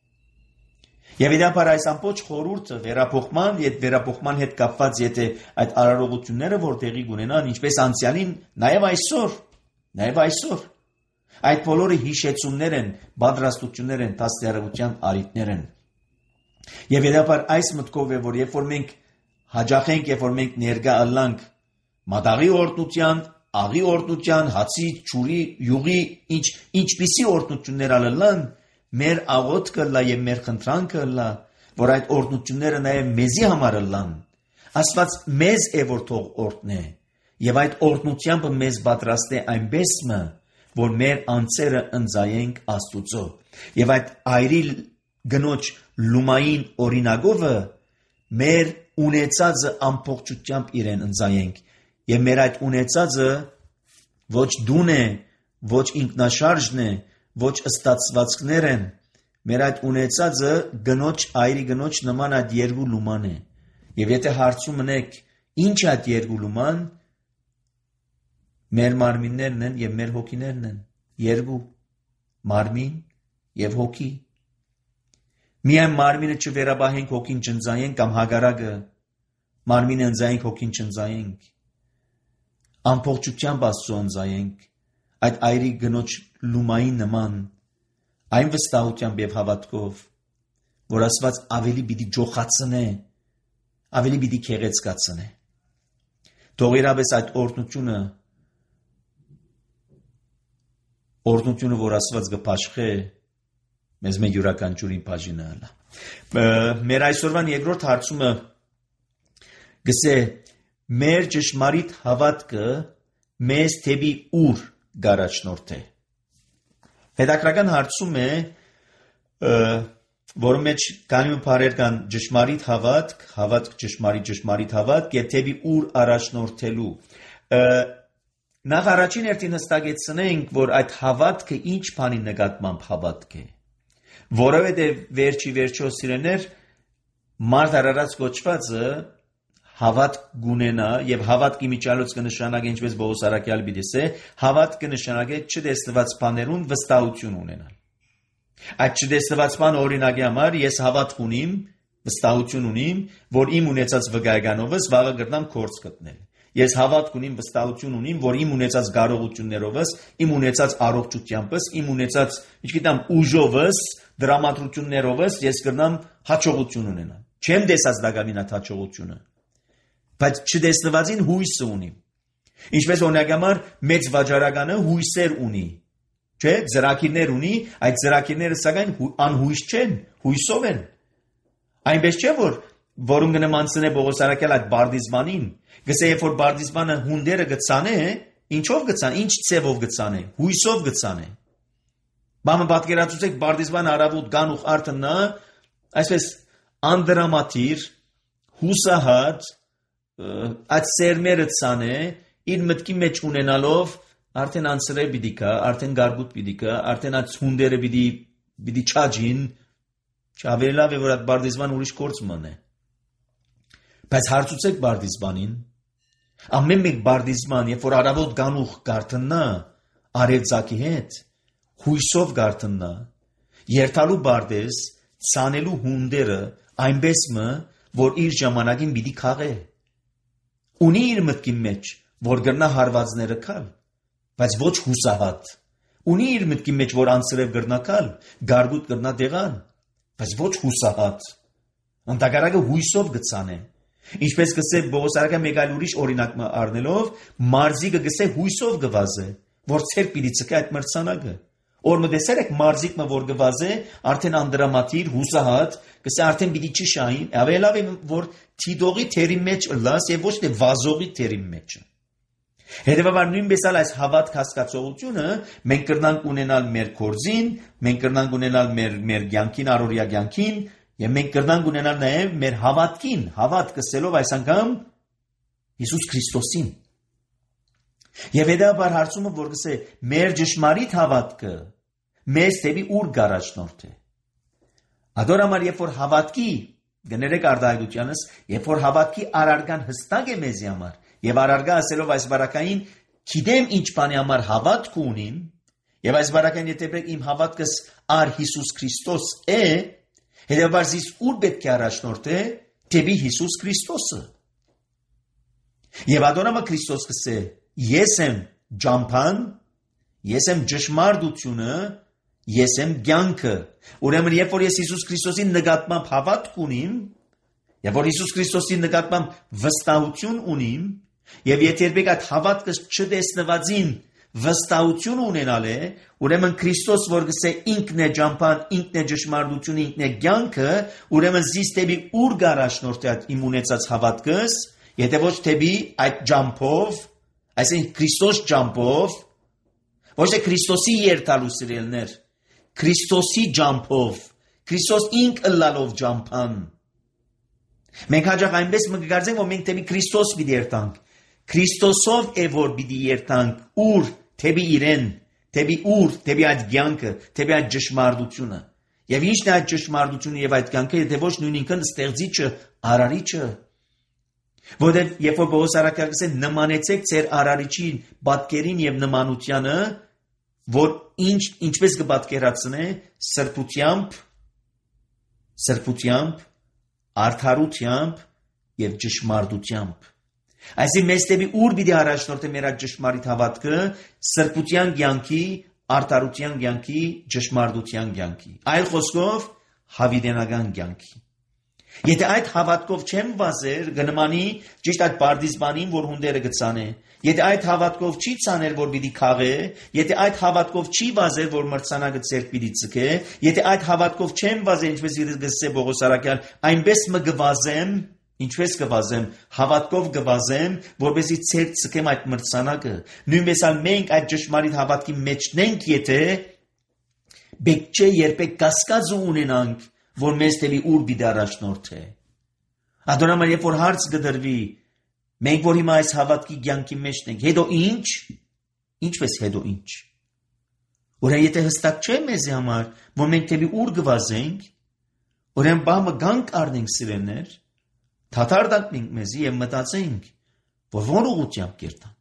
Եվ իդապար այս ամբողջ խորհուրդը վերապոխման հետ կապված եթե այդ արարողությունները որ դեղի կունենան, ինչպես անցյալին, նաեւ այսօր, այդ բոլորը հիշեցումներ են, պատրաստություններ են, դաստիարակության արիտներ են։ Եվ իդապար այս մտքով է որ երբ որ մենք հաջախենք, երբ որ մենք ներկա ըլլանք մատաղի օրտնության, աղի օրտնության, հացի, ճուրի, յուղի, ինչպիսի օրտնություններ ալլան, մեր աղոթքը լա եւ մեր խնդրանքը լա, որ այդ օրտնությունները նաեւ մեզի համար ըլլան։ Աստված մեզ է որ թող օրտնե, եւ այդ օրտնությամբ մեզ պատրաստ է այնպեսը, որ մեր անձերը ընծայենք Աստուծո։ Եվ այդ այրի գնոջ լումային օրինագովը մեր ունեցածը ամբողջությամբ իրեն ընծայենք եւ մեր այդ ունեցածը ոչ դուն է, ոչ ինքնաշարժն է, ոչ ստացվածքներ են, մեր այդ ունեցածը գնոջ այրի գնոջ նման այդ երկու լուման է։ Եվ եթե հարցում ունեք ինչ այդ երկու լուման, մեր մարմիններն են եւ մեր հոգիներն են, երկու մարմին եւ հոգի։ Միայն մարմինը չվերաբահենք հոգին չընծայենք կամ հագարակը մարմինը ընծայենք հոգին չընծայենք ամբողջությամբ Աստծո ընծայենք այդ այրի գնոջ լումային նման այն վստահությամբ եւ հավատքով որ Աստված ավելի պիտի ջոխացնե ավելի պիտի քեղեցկացնե թող իրապես այդ օրտնությունը որ Աստված կփաշխե մեզ մեր յուրաքանչյուրին բաժինը հլա։ Մեր այսօրվան երկրորդ հարցումը գսե մեր ճշմարիտ հավատքը մեզ թեպի ուր գարաչնորդ է։ Հետաքրական հարցում է, որը մեջ կանում բարեր կան ճշմարիտ հավատք, ճշմարիտ հավատք եւ թեպի ուր առաջնորդելու։ Նախ առաջին հերթին հստակեցնենք, որ այդ հավատքը ինչ բանի նկատմամբ հավատք է։ Որովհետև վերջո սիրեներ մարդ արարած կոչվածը հավատք գունենա եւ հավատքի միջալոց կնշանակե ինչպես Պողոս առաքյալը պիտի հավատք կնշանակե չտեսնված բաներուն վստահություն ունենալ։ Այդ չտեսնված բան օրինակի համար ես հավատք ունիմ, վստահություն ունիմ, որ իմ ունեցած վկայականովս վաղը կգտնամ կորց գտնել։ Ես հավատք ունիմ, վստահություն ունիմ, որ իմ ունեցած կարողություններովս, իմ ունեցած առողջությանս, իմ ունեցած, ինչգիտեմ, ուժովս, դրամատրություններովս ես կգնամ հաջողություն ունենալ։ Չեմ տեսած դակամին այդ հաջողությունը, բայց չտեսնվածին հույսը ունիմ։ Ինչպես օրինակ համար մեծ վաճառականը հույսեր ունի, չէ՞, ծրագիրներ ունի, այդ ծրագիրները սակայն անհույս չեն, հույսով են։ Այնպես չէ որ որում կնմանցնե Պողոս առաքյալ այդ բարձիզմանին, գսե երբ որ բարձիզմանը հունդերը գծանե, ինչով գծան, ինչ ցևով գծանե, հույսով գծանե։ Բամը պատկերացուցեք բարձիզմանը արավոտ գանուխ արտնա, այսպես անդրամատիր, հուսահատ, այդ սերմերը ցանե, իր մտքի մեջ ունենալով արդեն անցրե պիտի կա, արդեն գարգուտ պիտի կա, արդեն այդ հունդերը պիտի չաջին, չավելի լավ է որ այդ բարձիզման ուրիշ գործ մնե։ Բայց հարցուցեք բարձիզմանին, ամեն մեկ բարձիզման, երբ որ արավոտ գանուխ գարտնա, արևծագի հետ, հույսով գարտնա, երթալու բարձես, ցանելու հունդերը այնպես մը, որ իր ժամանակին պիտի քաղե։ Ունի իր մտքի մեջ, որ գրնա հարվածները կալ, բայց ոչ հուսահատ։ Ունի իր մտքի մեջ, որ անսրև գրնա կալ, գարգուտ գրնա դեղան, բայց ոչ հուսահատ։ Ընդհակառակը հույսով գցանե։ Ինչպես գսե Պողոս արաքյալը մեկ այլ ուրիշ օրինակ առնելով, մարզիկը գսե հույսով գվազե, որ ցեր պիտի ցկե այդ մրցանակը։ Օրը դեսեր եք մարզիկը որ գվազե, արդեն անդրամատիր, հուսահատ, գսե արդեն պիտի չշային, ավելավ է որ թիդողի թերի մեջ լաս եւ ոչ թե վազողի թերի մեջ։ Հետևաբար նույնպես այս հավատք հասկացողությունը մենք կրնանք ունենալ մեր կորձին, մենք կրնանք ունենալ մեր կյանքին, առօրյա կյանքին, եւ մենք կրնանք ունենալ նաեւ մեր հավատքին, հավատք ասելով այս անգամ Հիսուս Քրիստոսին։ Եվ հետաբար հարցումը որ գսե մեր ճշմարիտ հավատքը մեզ դեպի ուր գարաշնորթ է։ Ադորամար երբ որ հավատքի գներեք արտահայտությանս, երբ որ հավատքի արարգան հստակ է մեզի համար, եւ արարգա ասելով այս բարակային գիտեմ ինչ բանի համար հավատք ունիմ, եւ այս բարակային եթե իմ հավատքս ար Հիսուս Քրիստոս է, հետաբար զիս ուր պետք է առաջնորդ է դեպի Հիսուս Քրիստոսը։ Եվ ադոնամը Քրիստոս գսե ես եմ ջամփան, ես եմ ճշմարտությունը, ես եմ կյանքը։ Ուրեմն երբ որ ես Հիսուս Քրիստոսի նկատմամբ հավատք ունիմ, եւ որ Հիսուս Քրիստոսի նկատմամբ վստահություն ունիմ, եւ եթե երբեք այդ հավատքս չտեսնվածին վստահություն ունենալ է, ուրեմն Քրիստոս որ գսե ինքն է ջամփան, ինքն է ճշմարտությունը, ինքն է կյանքը, ուրեմն զիս դեպի ուր գարաշնորթ է իմ ունեցած հավատքս, եթե ոչ դեպի այդ ջամփով, այսինքն Քրիստոս ջամփով, ոչ թե Քրիստոսի երթալու սիրելներ, Քրիստոսի ջամփով, Քրիստոս ինքը լալով ջամփան։ Մենք հաճախ այնպես մգարցենք, որ մենք դեպի Քրիստոս պիտի երթանք։ Քրիստոսով է որ պիտի երթանք, ուր դեպի իրեն, դեպի ուր, դեպի այդ կյանքը, դեպի այդ ճշմարտությունը։ Եվ ինչն է այդ ճշմարտությունը եւ այդ կյանքը, եթե ոչ նույն ինքն ստեղծիչը, արարիչը։ Որտեղ երբ որ Պողոս արաքյալը գսե նմանեցեք ձեր արարիչին, պատկերին եւ նմանությանը, որ ինչպես կպատկերացնե սրբությամբ, արդարությամբ եւ ճշմարտությամբ։ Այսինքն մեզ դեպի ուր պիտի առաջնորդե մեր այդ ճշմարիտ հավատքը սրբության կյանքի, արդարության կյանքի, ճշմարտության կյանքի։ Այլ խոսքով հավիտենական կյանքի։ Եթե այդ հավատքով չեմ վազեր, գնմանի ճիշտ այդ պարտիզբանին, որ հունդերը գցանե։ Եթե այդ հավատքով չի ցաներ, որ պիտի քաղե, եթե այդ հավատքով չի վազեր, որ մրցանակը ցերկ պիտի ցկե, եթե այդ հավատքով չեմ վազեր, ինչպես գսե Պողոս արաքյալ, այնպես մը գվազեմ, ինչպես գվազեմ, հավատքով գվազեմ, որպեսզի ցերկ ցկեմ այդ մրցանակը։ Նույնպես ալ մենք այդ ճշմարիտ հավատքի մեջնենք, եթե բեք չէ երբեք կասկած ունենանք, որ մեզ դեպի ուր պիտի առաջնորդ է։ Ադոնամար երբ որ հարց կդրվի, մենք որ հիմա այս հավատքի կյանքի մեջն ենք, հետո ինչ, ինչպես հետո ինչ։ Ուրեմն եթե հստակ չէ մեզ համար, որ մենք դեպի ուր գվազենք, ուրեմն բամը գանք առնենք սիրելներ, թաթարդանք մեզի եւ մտածենք, որ ո՞ր ուղղությամբ կերտանք։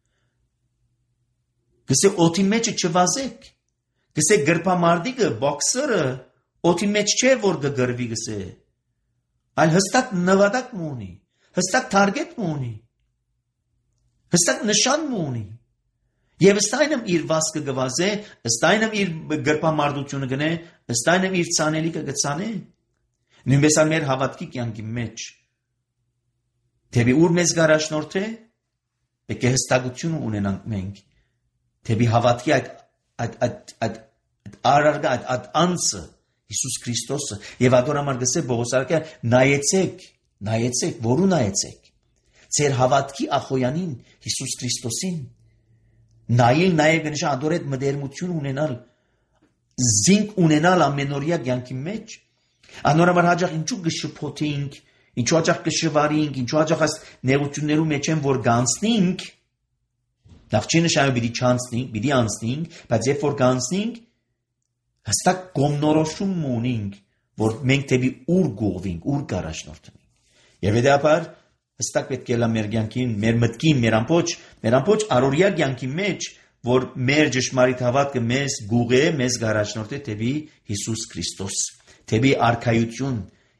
Գսե օդի մեջ չվազեք։ Գսե գրպամարտիկը, բոքսերը օդի մեջ չէ որ գգրվի գսե, այլ հստակ նվադակ ունի, հստակ թարգետ ունի, հստակ նշան ունի, եւ ըստայնմ իր վասկը գվազե, ըստայնմ իր գրպամարտությունը գնե, ըստայնմ իր ցանելիքը գցանե։ Նույնպես ալ մեր հավատքի կյանքի մեջ դեպի ուր մեզ գարաշնորթ է, պետք է հստակություն ունենանք մենք, դեպի հավատքի այդ արարգա, այդ անձը, Հիսուս Քրիստոսը, եւ ադորամար գսե Պողոս արաքյալը նայեցեք, որու նայեցեք, ձեր հավատքի ախոյանին, Հիսուս Քրիստոսին, նայել նաեւ գնշա ադոր այդ մդերմություն ունենալ, զինք ունենալ ամենօրյա կյանքի մեջ, անորոշ հաճախ ինչու գշփոթենք, ինչու հաճախ կշվարենք, ինչու հաճախ այս նեղություններու մեջ են որ գանցնենք, լավ չի նշանակում պիտի չանցնենք, պիտի անցնենք, բայց երբ որ գանցնենք, հստակ կողմնորոշում ունենք, որ մենք դեպի ուր գողվենք, ուր գարաշնորթենք։ Եվ հետաբար հստակ պետք է լա մեր կյանքին, մեր մտքին, մեր ամբողջ առօրյա կյանքի մեջ, որ մեր ճշմարիտ հավատքը մեզ գուղե, մեզ գարաշնորթ է դեպի Հիսուս Քրիստոս, դեպի արքայություն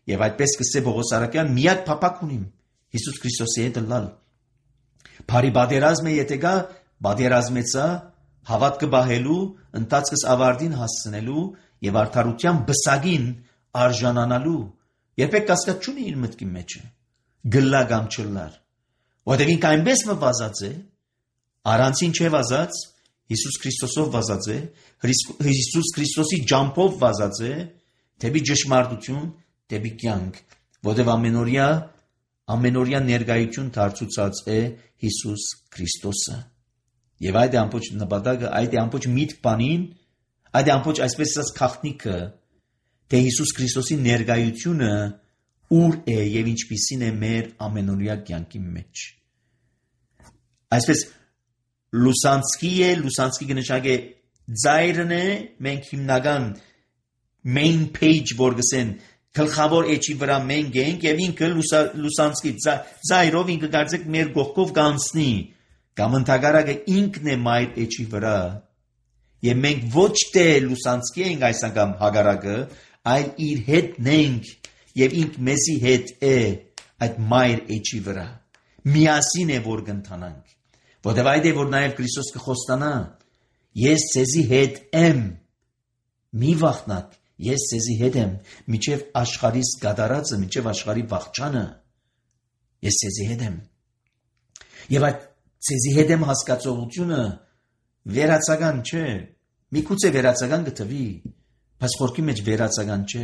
Եվ այդպես կսե Պողոս Արաքյան միակ փափակ ունիմ Հիսուս Քրիստոսի հետ լալ։ Բարի պատերազմը եթե գա, պատերազմեցա հավատքը բահելու, ընթացքս ավարտին հասցնելու եւ արդարության բսագին արժանանալու։ Երբեք կասկած չունի իր մտքի մեջը։ Գլա կամ չլար։ Որտեղ ինքը այնպես մվազած է, առանցին չէ վազած, Հիսուս Քրիստոսով վազած է, Հիսուս Քրիստոսի ջամփով վազած է, դեպի ճշմարտություն, դեպի կյանք, որտեղ ամենօրյա ներկայություն դարձուցած է Հիսուս Քրիստոսը։ Եվ այդ է ամբողջ նպատակը, այդ է ամբողջ միտք բանին, այդ է ամբողջ այսպես ասած քաղտնիքը, թե Հիսուս Քրիստոսի ներկայությունը ուր է եւ ինչպիսին է մեր ամենօրյա կյանքի մեջ։ Այսպես Լուսանցկի կնշանակե ձայրն է, մենք հիմնական main page որ գսեն գլխավոր էջի վրա մենք ենք եւ ինքը Լուսանցկի ձայրով ինքը դարձեք մեր գողքով կանցնի կամ ընդհակառակը ինքն է մայր էջի վրա եւ մենք ոչ թե Լուսանցկի ենք այս անգամ հագարակը, այլ իր հետն ենք եւ ինք մեզի հետ է այդ մայր էջի վրա միասին է որ կընթանանք որտեւ այդ է որ նաեւ Քրիստոս կխոստանա ես ցեզի հետ եմ մի վախնակ ես ցեզի հետ եմ միջև աշխարհիս գադարածը միջև աշխարհի վախճանը ես ցեզի հետ եմ եւ այդ ցեզի հետ եմ հասկացողությունը վերացական չէ միգուցե վերացական գտվի բայց խորքի մեջ վերացական չէ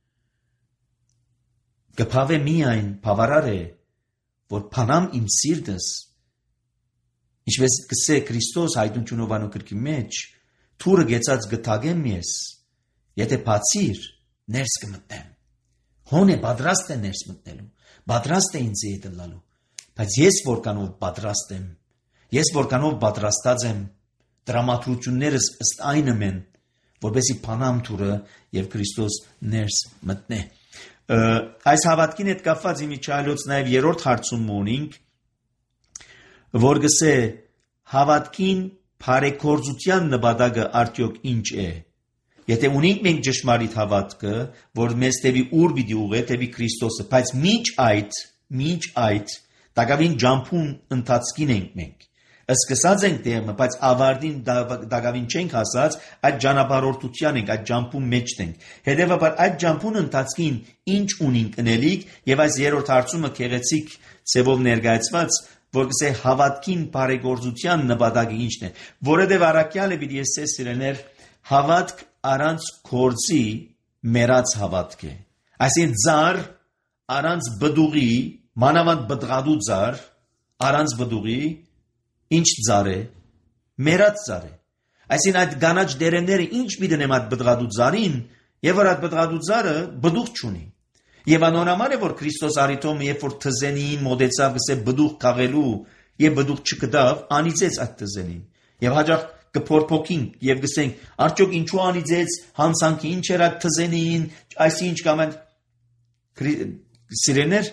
գփավե միայն բավարար է որ փանամ իմ սիրտս ինչպես կսե Քրիստոս հայտնությունով անուկրկի մեջ թուրը գեցած գտագեմ ես եթե բացիր ներս կմտնեմ հոն է պատրաստ է ներս մտնելու պատրաստ է ինձ հետ լալու բայց ես որքանով պատրաստ եմ ես որքանով պատրաստած եմ դրամատրություններս ըստ այն եմ որպեսի փանամ թուրը եւ Քրիստոս ներս մտնե այս հավատքին հետ կապված իմիջայլոց նաեւ երրորդ հարցում ունենք որ գսե հավատքին բարեգործության նպատակը արդյոք ինչ է եթե ունենք մենք ճշմարիտ հավատքը որ մեզ դեպի ուր պիտի ուղղի դեպի Քրիստոսը բայց մինչ այդ դակավին ջամփուն ընթացքին ենք մենք սկսած ենք դերմը բայց ավարտին դակավին չենք հասած այդ ճանապարհորդության ենք այդ ջամփուն մեջ ենք հետեւաբար այդ ջամփուն ընթացքին ինչ ունենք ընելիք եւ այս երրորդ հարցումը քեղեցիկ ծևով ներկայացված որ գսե հավատքին բարեգործության նպատակը ինչն է որովհետեւ առաքյալը պիտի ասե սիրելներ հավատք առանց գործի մեռած հավատք է այսինքն ծառ առանց բդուղի մանավանդ բդղադու ծառ առանց բդուղի ինչ ծառ է մեռած ծառ է այսինքն այդ կանաչ դերենները ինչ պիտի այդ բդղադու ծառին եւ որ այդ բդղադու ծառը բդուղ չունի Եվ անոնամար է, որ Քրիստոս արիթոմ երբ որ թզենին մոդեցավ գսե բդուղ քաղելու եւ բդուղ չկդավ, անիծեց այդ թզենին։ Եվ հաջող կփորփոքինք եւ գսենք, արդյոք ինչու անիծեց, հանցանքի ինչ էր այդ թզենին, այսինչ կամ այն սիրեներ,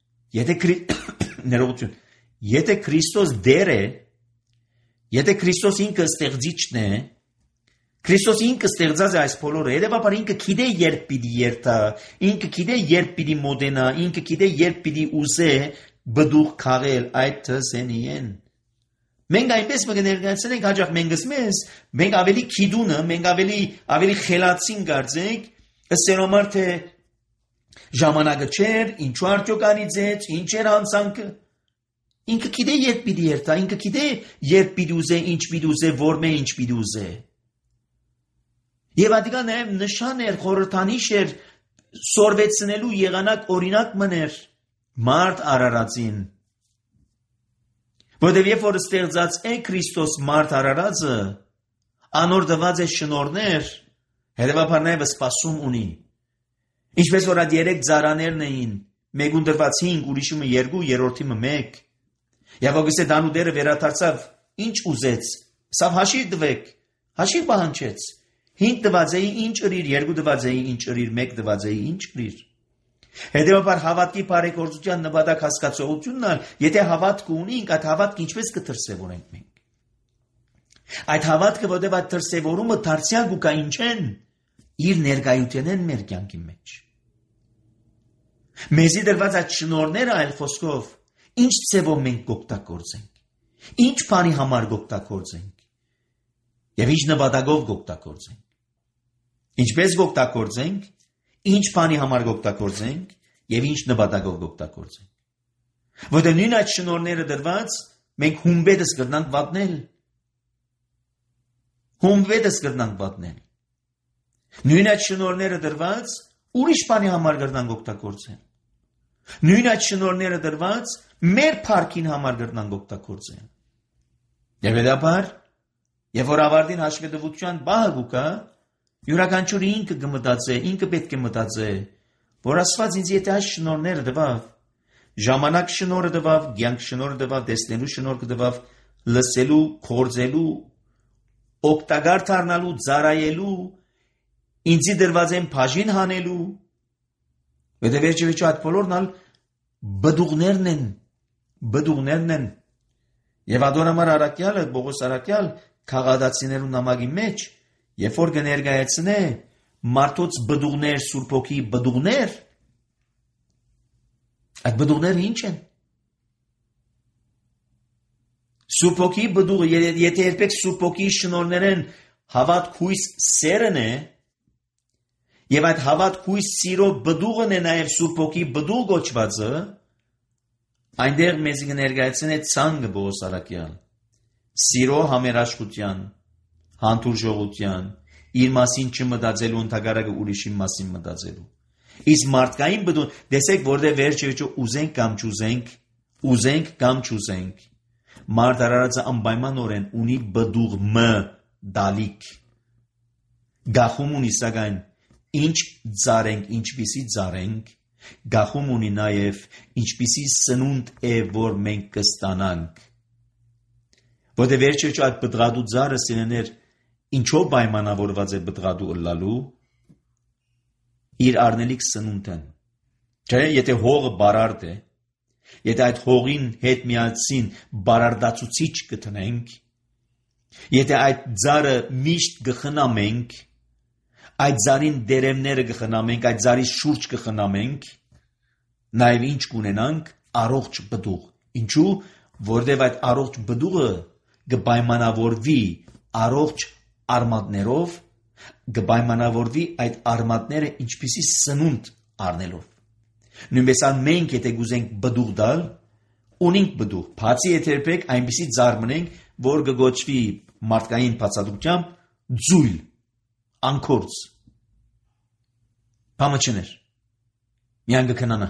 եթե Քրիստոս դեր է, եթե Քրիստոս ինքը ստեղծիչն է, Քրիստոս ինքը ստեղծած է այս բոլորը, հետևաբար ինքը գիտե երբ պիտի երթա, ինքը գիտե երբ պիտի մոտենա, ինքը գիտե երբ պիտի ուզե բդուղ քաղել այդ թզենին։ Մենք այնպես կներկայացնենք հաջող մենք ավելի քիդունը, մենք ավելի խելացին գարձենք, ըստ թե ժամանակը չէր, ինչու արդյոք անիծեց, ինչ էր հանցանքը։ Ինքը գիտե երբ պիտի երթա, ինքը գիտե երբ պիտի ուզե, ինչ պիտի ուզե, որմե ինչ պիտի ուզե։ Եվ ադիգա նաև նշան էր, խորհրդանիշ էր սորվեցնելու եղանակ օրինակ մներ մարդ արարածին։ Որտեւ երբ որ ստեղծած է Քրիստոս մարդ արարածը, անոր դված է շնորհներ, հետևաբար նաև սպասում ունի։ Ինչպես որ այդ 3 ծառաներն էին, մեկուն դրված 5, ուրիշումը 2, երրորդիմը 1։ Եվ ոգեսե դանուդերը վերադարձավ, ինչ ուզեց, սավ հաշիվ տվեք, հաշիվ պահանջեց։ 5 տված էի ինչ ըրիր, 2 տված էի ինչ ըրիր, 1 տված էի ինչ ըրիր։ Հետևաբար հավատքի բարեգործության նպատակ հասկացողությունն ալ, եթե հավատք ունենք, այդ հավատքը ինչպես կդրսևորենք մենք։ Այդ հավատքը, որտեղ այդ դրսևորումը դարձյալ գուկա ինչ են, իր ներկայությունն են մեր կյանքի մեջ։ Մեզի դրված այդ շնորհները այլ խոսքով ինչ ծևով մենք գոկտակորձենք, ինչ բանի համար գոկտակորձենք եւ ինչ նպատակով գոկտակորձենք, ինչպես գոկտակորձենք, ինչ բանի համար գոկտակորձենք եւ ինչ նպատակով գոկտակորձենք, որտեղ նույն այդ շնորհները դրված մենք հումբետս կրնանք վատնել, նույն այդ շնորհները դրված ուրիշ բանի համար կրնանք օգտագործել, նույն այդ շնորհները դրված մեր փառքին համար կրնանք օգտագործել, եւ հետաբար Եվ որ ավարտին հաշվետվության բահը գուկա, յուրաքանչյուրը ինքը կմտածե, ինքը պետք է մտածե, որ Աստված ինձ եթե այս շնորհները տվավ, ժամանակ շնորհը տվավ, կյանք շնորհը տվավ, տեսնելու շնորհը տվավ, լսելու, գործելու, օգտակար դառնալու, ծառայելու, ինձի դրված են բաժին հանելու, որտեղ վերջի այդ բոլորն ալ բդուղներն են, եւ Ադոնամար Արաքյալը, Բողոս Արաքյալ քաղաքացիներու նամակի մեջ, երբ որ կներկայացնե մարդոց բդուղներ, Սուրբ Հոգի բդուղներ, այդ բդուղները ինչ են? Սուրբ Հոգի բդուղը, եթե երբեք Սուրբ Հոգի շնորհներն հավատք, հույս, սերն է, եւ այդ հավատք, հույս, սիրո բդուղն է նաեւ Սուրբ Հոգի բդուղ գոչվածը, այնտեղ մեզ կներկայացնե ցանկը Բողոս Արաքյալ, սիրո համերաշխության, հանդուրժողության, իր մասին չմտածելու, ընդհակառակը ուրիշի մասին մտածելու։ Իսկ մարդկային բդուղ, տեսեք, որտեղ վերջը ուզենք կամ չուզենք, ուզենք կամ չուզենք, մարդ արարածը անպայմանորեն ունի բդուղ մ դալիք։ Գախում ունի սակայն ինչ ծարենք, ինչպիսի ծարենք, գախում ունի նաև ինչպիսի սնունդ է, որ մենք կստանանք։ Որտեղ վերջը այդ բդղադու ծառը սիրեներ ինչով պայմանավորված է բդղադու ըլլալու, իր առնելիք սնունդն։ Չէ, եթե հողը բարարդ է, եթե այդ հողին հետ միացին բարարդացուցիչ կտնենք, եթե այդ ծառը միշտ կխնամենք, այդ ծառին դերեմները կխնամենք, այդ ծառի շուրջ կխնամենք, նաև ինչ կունենանք առողջ բդուղ։ Ինչու? Որտեղ այդ առողջ բդուղը կպայմանավորվի առողջ արմատներով, կպայմանավորվի այդ արմատները ինչպիսի սնունդ առնելով։ Նույնպես մենք եթե գուզենք բդուղ տալ, ունենք բդուղ, բացի եթե երբեք այնպիսի ծառ մնենք, որ կգոչվի մարդկային բացատրությամբ ձույլ, անկորձ, փամչներ, միան կքնանա։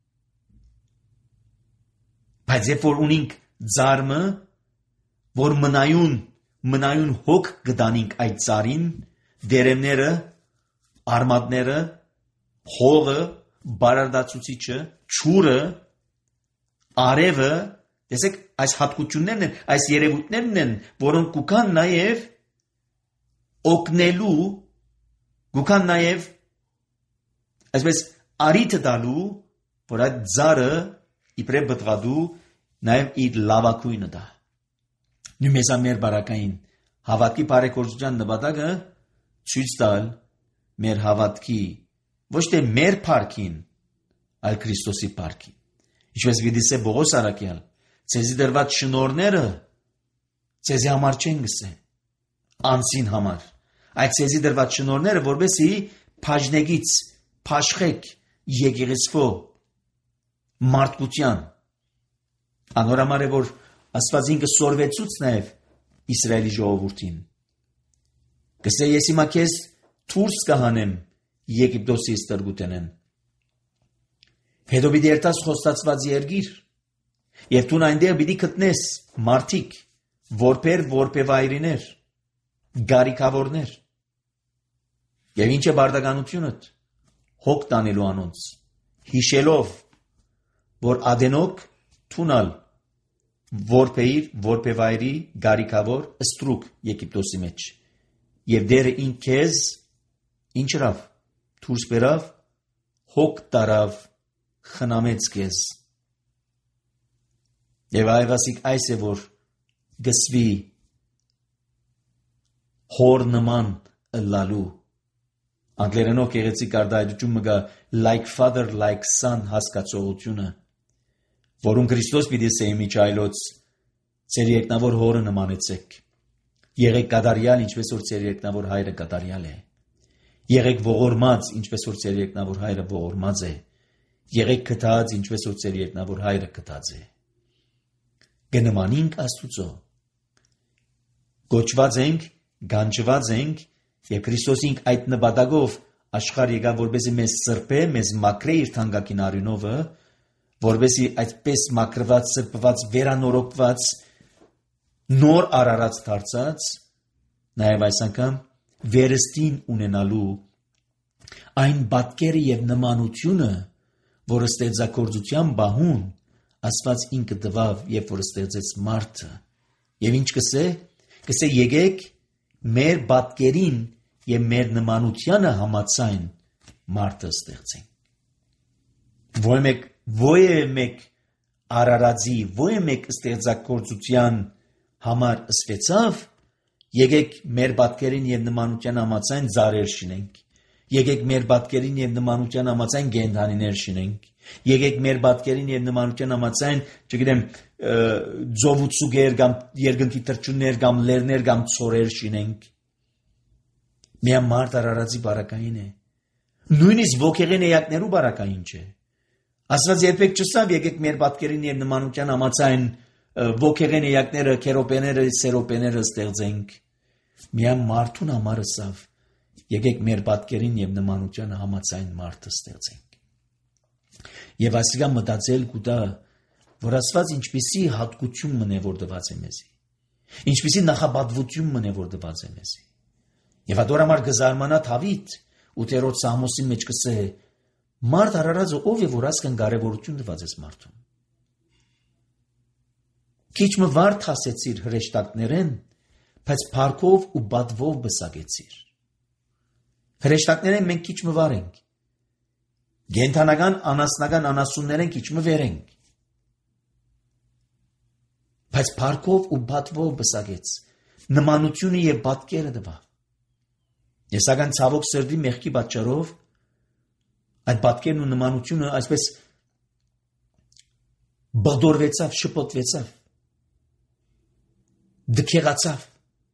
Բայց երբ որ ունենք ծառը, որ մնայուն հոգ կտանենք այդ ծառին, դերեմները, արմատները, հողը, բարարդացուցիչը, ճուրը, արևը, տեսեք, այս հատկություններն են, այս երևույթներն են, որոնք կուքան նաև օգնելու, կուքան նաև այսպես արիթ տալու, որ այդ ծառը իբրև բդղադու նաև իր լավակույնը տա։ Նույնպես մեր բարակային հավատքի բարեգործության նպատակը ցույց տալ մեր հավատքի ոչ թե մեր փառքին, այլ Քրիստոսի փառքին։ Ինչպես գիտես Բողոս Արաքյալ, ցեզի դրված շնորհները ցեզի համար չեն գսե, անսին համար։ Այդ ցեզի դրված շնորհները որովհետեւ փաժնեգից փաշխեք եկեղեցվո մարդկության անորամար է որ Աստված ինքը սորվեցուց նաև Իսրայելի ժողովրդին։ Գսե ես հիմա քեզ դուրս կհանեմ Եգիպտոսի ստրգութենեն։ Հետո պիտի երթաս խոստացված երկիր, եւ դու այնտեղ պիտի գտնես մարդիկ, որբևայրիներ, գարիկավորներ։ Եվ ինչ է բարդականությունդ, հոգ տանելու անոնց, հիշելով, որ ադենոք թունալ որբևայրի գարիկավոր ստրուկ Եգիպտոսի մեջ։ Եվ դերը ինք քեզ ինչ ռավ, դուրս բերավ, հոգ տարավ, խնամեց քեզ։ Եվ այվասիկ այս է որ գսվի հոր նման ըլլալու, Անգլերենով գեղեցիկ արտահայտությունը կա like father, like son հասկացողությունը, որում Քրիստոս պիտի ասի միջայլոց ձեր երկնավոր հորը նմանեցեք։ Եղեք կատարյալ, ինչպես որ ձեր երկնավոր հայրը կատարյալ է։ Եղեք ողորմած, ինչպես որ ձեր երկնավոր հայրը ողորմած է։ Եղեք քթած, ինչպես որ ձեր երկնավոր հայրը քթած է։ Գնմանինք Աստուծո։ Գոչված ենք, գանչված ենք, եւ Քրիստոսին այդ նպատակով աշխարհ եկավ, որպեսզի մեզ սրբե, մեզ մաքրե իր թանկագին արյունովը, որպեսզի այդպես մաքրված, սրբված, վերանորոգված, նոր արարած դարձած, նաեւ այս անգամ վերստին ունենալու այն պատկերը եւ նմանությունը, որը ստեղծագործության բահուն Աստված ինքը տվավ, երբ որ ստեղծեց մարդը։ Եվ ինչ կսե եկեք մեր պատկերին եւ մեր նմանությանը համաձայն մարդը ստեղծենք։ Ո՞յ մեկ արարածի, ո՞յ մեկ ստեղծագործության համար ըսվեցավ, եկեք մեր պատկերին եւ նմանության համաձայն ծառեր շինենք։ Եկեք մեր պատկերին եւ նմանության համաձայն գենդանիներ շինենք։ Եկեք մեր պատկերին եւ նմանության համաձայն, չգիտեմ, ձովուցուգեր կամ երկնքի թռչուններ կամ լեռներ կամ ծորեր շինենք։ Միայն մարդ արարածի բարակային է։ Նույնիսկ ոգեղեն էակներու բարակային չէ։ Աստված երբեք չսավ եկեք մեր պատկերին եւ նմանության համաձայն ոգեղեն էակները, քերոպեները, սերոպեները ստեղծենք։ Միայն մարդուն համար սավ եկեք մեր պատկերին եւ նմանության համաձայն մարդը ստեղծենք։ Եվ այսինքն մտածել կուտա, որ Աստված ինչպիսի հատկություն մնե որ տված է մեզի, ինչպիսի նախապատվություն մնե որ տված է մեզի։ Եվ այդ համար կզարմանա Դավիթ 8-րդ Սամոսի մեջ կսե. մարդ արարածը ով է, որ ասկան կարևորություն տված է մարդուն։ Քիչ մը վարդ հասեցիր հրեշտակներեն, բայց փառքով ու բադվով բսակեցիր։ Հրեշտակներեն մենք քիչ մը վար ենք։ Գենթանական անասնական անասուններեն քիչ մը վեր ենք։ Բայց փառքով ու բադվով բսակեց, նմանությունը եւ պատկերը տվա։ Ես ական ցավոք սրտի մեղքի պատճառով այդ պատկերն ու նմանությունը այսպես բադորվեցավ, շփոթվեցավ, դքեղացավ։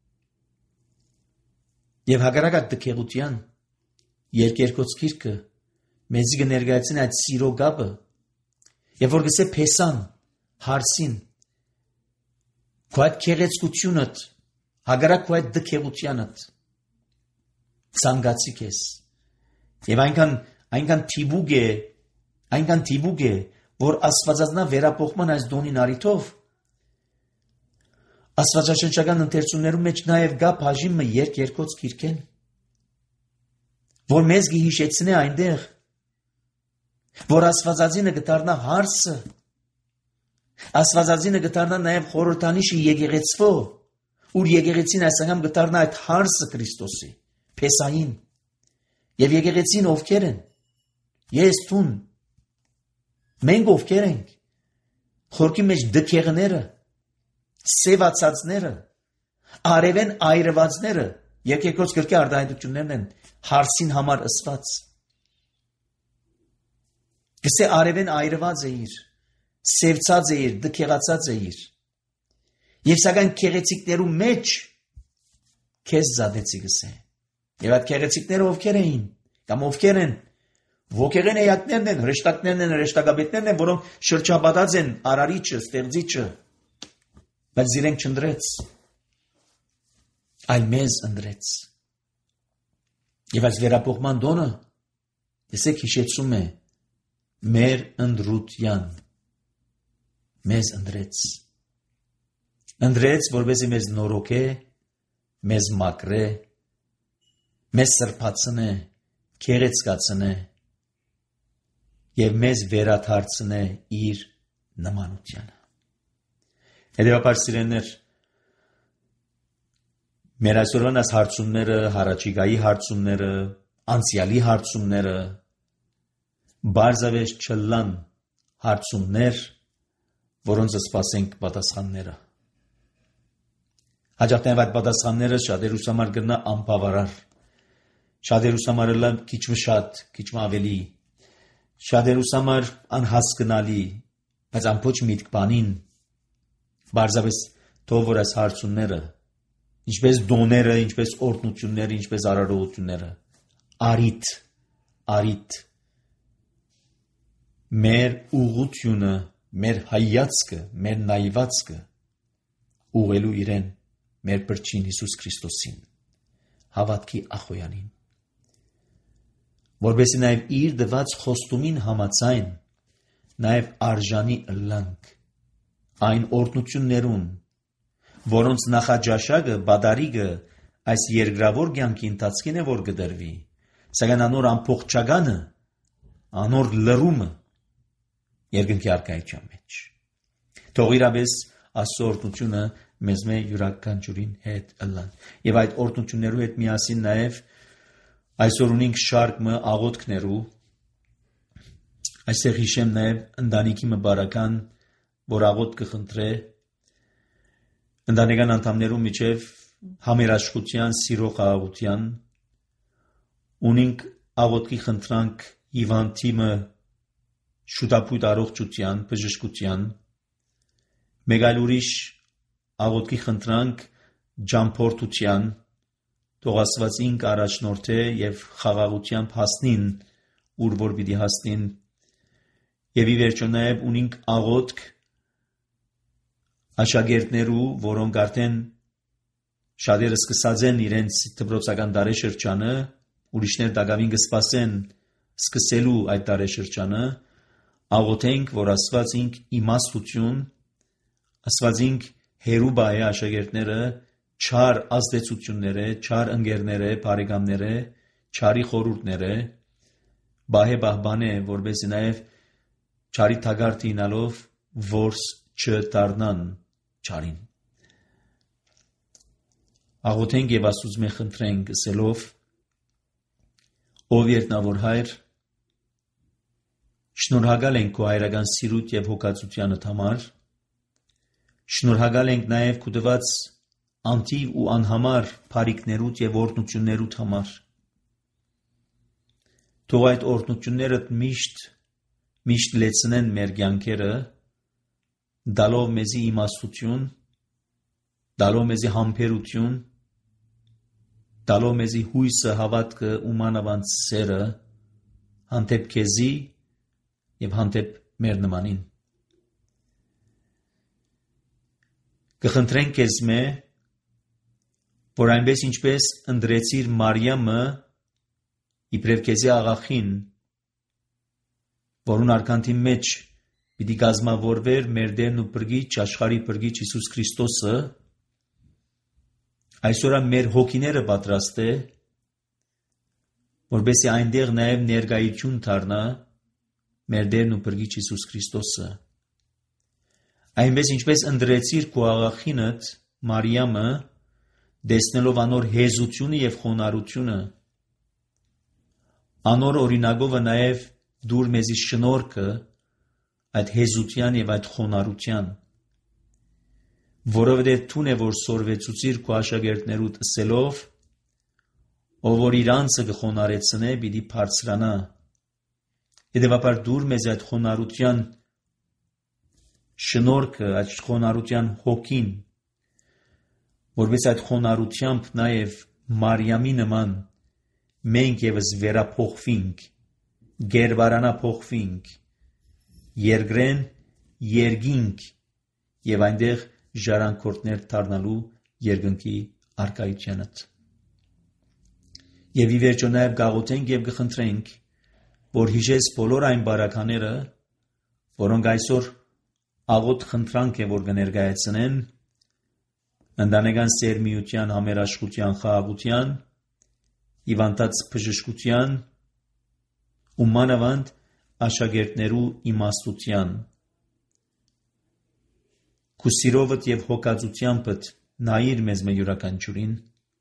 Եվ հակառակ դքեղության երկերկոց գիրքը մեզի կներկայացնի այդ սիրո գաբը, եւ որ գսե փեսան, հարսին, քո այդ քեղեցկությունդ, հակառակ քո այդ դքեղությանդ ցանկացի քեզ։ Եվ այնքան թիվուկ է, որ Աստվածածնա վերապոխման այս դոնին արիթով Աստվածաշնչական ընթերցումներում մեջ նաև գա բաժինը երկերկոց գիրքեն, որ մեզ գիհիշեցնե այնտեղ, որ Աստվածածինը կդառնա հարսը, Աստվածածինը կդառնա նաև խորհրդանիշը եկեղեցվո, ուր եկեղեցին այս անգամ կդառնա այդ հարսը Քրիստոսի, փեսային, եւ եկեղեցին ովքեր են, ես տուն, մենք ովքեր ենք, խորքի մեջ դքեղները, սևացածները, արևեն այրվածները, երկերկոց գրքի արտահայտություններն են հարսին համար ըսված։ Գսե արևեն այրված էիր, սևցած էիր, դքեղացած էիր։ Եվ սակայն քեղեցիկներու մեջ քեզ զադեցի գսե։ Եվ այդ քեղեցիկները ովքեր էին, կամ ովքեր են, ոգեղեն էակներն են, հրեշտակներն են, հրեշտակաբետներն են, որոնք շրջապատած են արարիչը, ստեղծիչը, բայց իրենք չընտրեց, այլ մեզ ընտրեց։ Եվ այս վերապոխման դոնը, եսեք հիշեցում է, մեր ընտրության, մեզ ընտրեց։ Ընտրեց, որպեսզի մեզ նորոգե, մեզ մաքրե, մեզ սրբացնե, քեղեցկացնե եւ մեզ վերադարձնե իր նմանությանը։ Հետևաբար սիրելիներ, մեր այսօրվան այս հարցումները, հարաճիգայի հարցումները, անցյալի հարցումները, բարձավեж չլան հարցումներ, որոնց սպասենք պատասխանները։ Հաջորդեն այդ պատասխանները շատերուս համար կրնա անբավարար, եւ այլ անգամ կրնա անհասկանալի, եւ այլ անգամ կրնա անհամեմատ։ Բայց սիրելիներ, Աստված Շատերուս համար լավ քիչ շատ, քիչ ավելի։ Շատերուս համար անհասկանալի, բայց ամբողջ միտք բանին բարձրապես թող որ այս հարցումները, ինչպես դոները, ինչպես օրհնությունները, ինչպես արարողությունները, արիթ մեր ուղղությունը, մեր հայացքը, մեր նայվածքը ուղղելու իրեն մեր Փրկին Հիսուս Քրիստոսին, հավատքի ախոյանին, որովհետեւ նաև իր դված խոստումին համաձայն նաև արժանի ըլլանք այն օրհնություններուն, որոնց նախաճաշակը, բադարիգը այս երկրավոր կյանքի ընթացքին է որ գդրվի, սակայն անոր ամբողջականը, անոր լրումը երկնքի արքայության մեջ։ Թող իրապես Աստծո օրհնությունը մեզ յուրաքանչյուրին հետ ըլլան։ Եվ այդ օրհնություններու հետ միասին նաև այսօր ունենք շարքը աղոթքներու, այստեղ հիշեմ նաև ընտանիքի մբարական, որ աղոթք կխնդրե ընտանեկան անդամներու միջև համերաշխության, սիրո խաղաղության, ունենք աղոթքի խնդրանք հիվանդիմը շուտապույտ առողջության, բժշկության, մեկ այլ ուրիշ աղոթքի խնդրանք ջամփորդության, թող Աստված ինք առաջնորդե եւ խաղաղությամբ հասնին, ուր որ պիտի հասնին, եւ ի վերջո նաեւ ունենք աղոթք աշակերտներու, որոնք արդեն շատերը սկսած են իրենց դպրոցական դարաշրջանը, ուրիշներ դակավին կսպասեն սկսելու այդ դարաշրջանը, աղոթենք, որ Աստված ինք իմաստություն, Աստված ինք հերու բայ աշակերտները չար ազդեցությունները, չար ընկերները, բարեկամները, չարի խորհուրդները, բայ բահբանե, որբեսի նաև չարի թագարտ ինալով որս չդառնան չարին։ Աղոթենք եւ Աստծուց մենք խնդրենք ասելով. Ով երկնավոր Հայր, շնորհակալ ենք քո հայրական սիրուտ եւ հոգացությանդ համար, շնորհակալ ենք նաեւ քո տված անթիվ ու անհամար բարիքներուդ եւ օրհնություններուդ համար։ Թող այդ օրհնությունները միշտ լեցնեն մեր կյանքերը, դալով մեզի իմաստություն, դալով մեզի համբերություն, դալով մեզի հույսը, հավատքը ու մանավանդ սերը հանդեպ քեզի եւ հանդեպ մեր նմանին։ Կխնդրենք քեզ որ այնպես ինչպես ընտրեցիր Մարիամը իբրև քեզի աղախին, որուն արքանթի մեջ պիտի կազմավորվեր մեր Տերն ու Փրկիչ, աշխարհի Փրկիչ Հիսուս Քրիստոսը, այսօր մեր հոգիները պատրաստ է, որպեսզի այնտեղ նաև ներկայություն դառնա մեր Տերն ու Փրկիչ Հիսուս Քրիստոսը։ Այնպես ինչպես ընտրեցիր քո աղախինդ Մարիամը, տեսնելով անոր հեզությունը եւ խոնարհությունը, անոր օրինակովը նաև դուր մեզի շնորհքը այդ հեզության եւ այդ խոնարհության, որովհետեւ թուն է որ սորվեցուցիր քո աշակերտներուդ ասելով, ով որ իր անձը կխոնարեցնե, պիտի բարձրանա։ Հետևաբար դուր մեզ այդ խոնարհության շնորհքը, այդ խոնարհության հոգին, որպես այդ խոնարհությամբ նաև Մարիամի նման մենք եւս վերափոխվինք, գերվարանափոխվինք, երկրեն երգինք եւ այնտեղ ժառանգորդներ դառնալու երկնքի արքայությանդ։ Եվ ի վերջո նաև գաղութենք եւ կխնդրենք, որ հիշես բոլոր այն բարակաները, որոնք այսօր աղոթ խնդրանք է որ կներկայացնեն ընտանեկան սերմիության, համերաշխության, խաղաղության, հիվանդած բժշկության ու մանավանդ աշակերտներու իմաստության, քու սիրովդ եւ հոգածությանդ նայիր մեզ յուրաքանչյուրին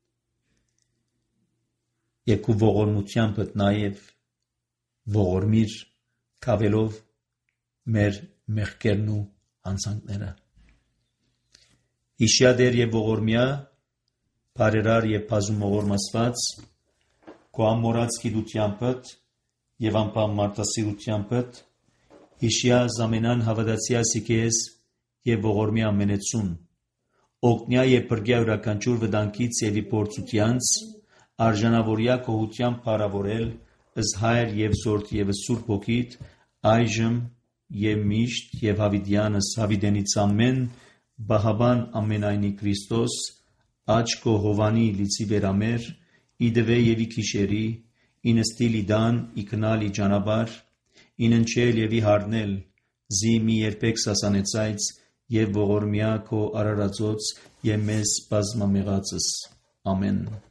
եւ քու ողորմությանդ նաեւ ողորմիր կավելով մեր մեղքերն ու հանցանքները։ Հիշյա Տեր եւ ողորմյա, բարերար եւ բազում ողորմասված, քո ամորած գիտությանդ եւ անպայման մարտասիրությանդ հիշյա զամենան հավատացյա սիկես եւ ողորմի ամենեցուն օգնյա եւ բրգյա յուրաքանչյուր վտանգից եւ իփորձությանց արժանավորյա կողությամբ փառավորել ըս հայր եւ զորդ եւ սուրբ ոգիտ այժմ եւ միշտ եւ հավիտյանս հավիտենից ամեն բահաբան ամենայնի Քրիստոս աչքո հովանի լիցի վերամեր իդվե եւ իքիշերի ինստիլի դան իքնալի ճանապար ինընչել եւ իհարնել զիմի երբեք սասանեցայց եւ ողորմյա քո արարածոց եւ մեզ բազմամեղածս ամեն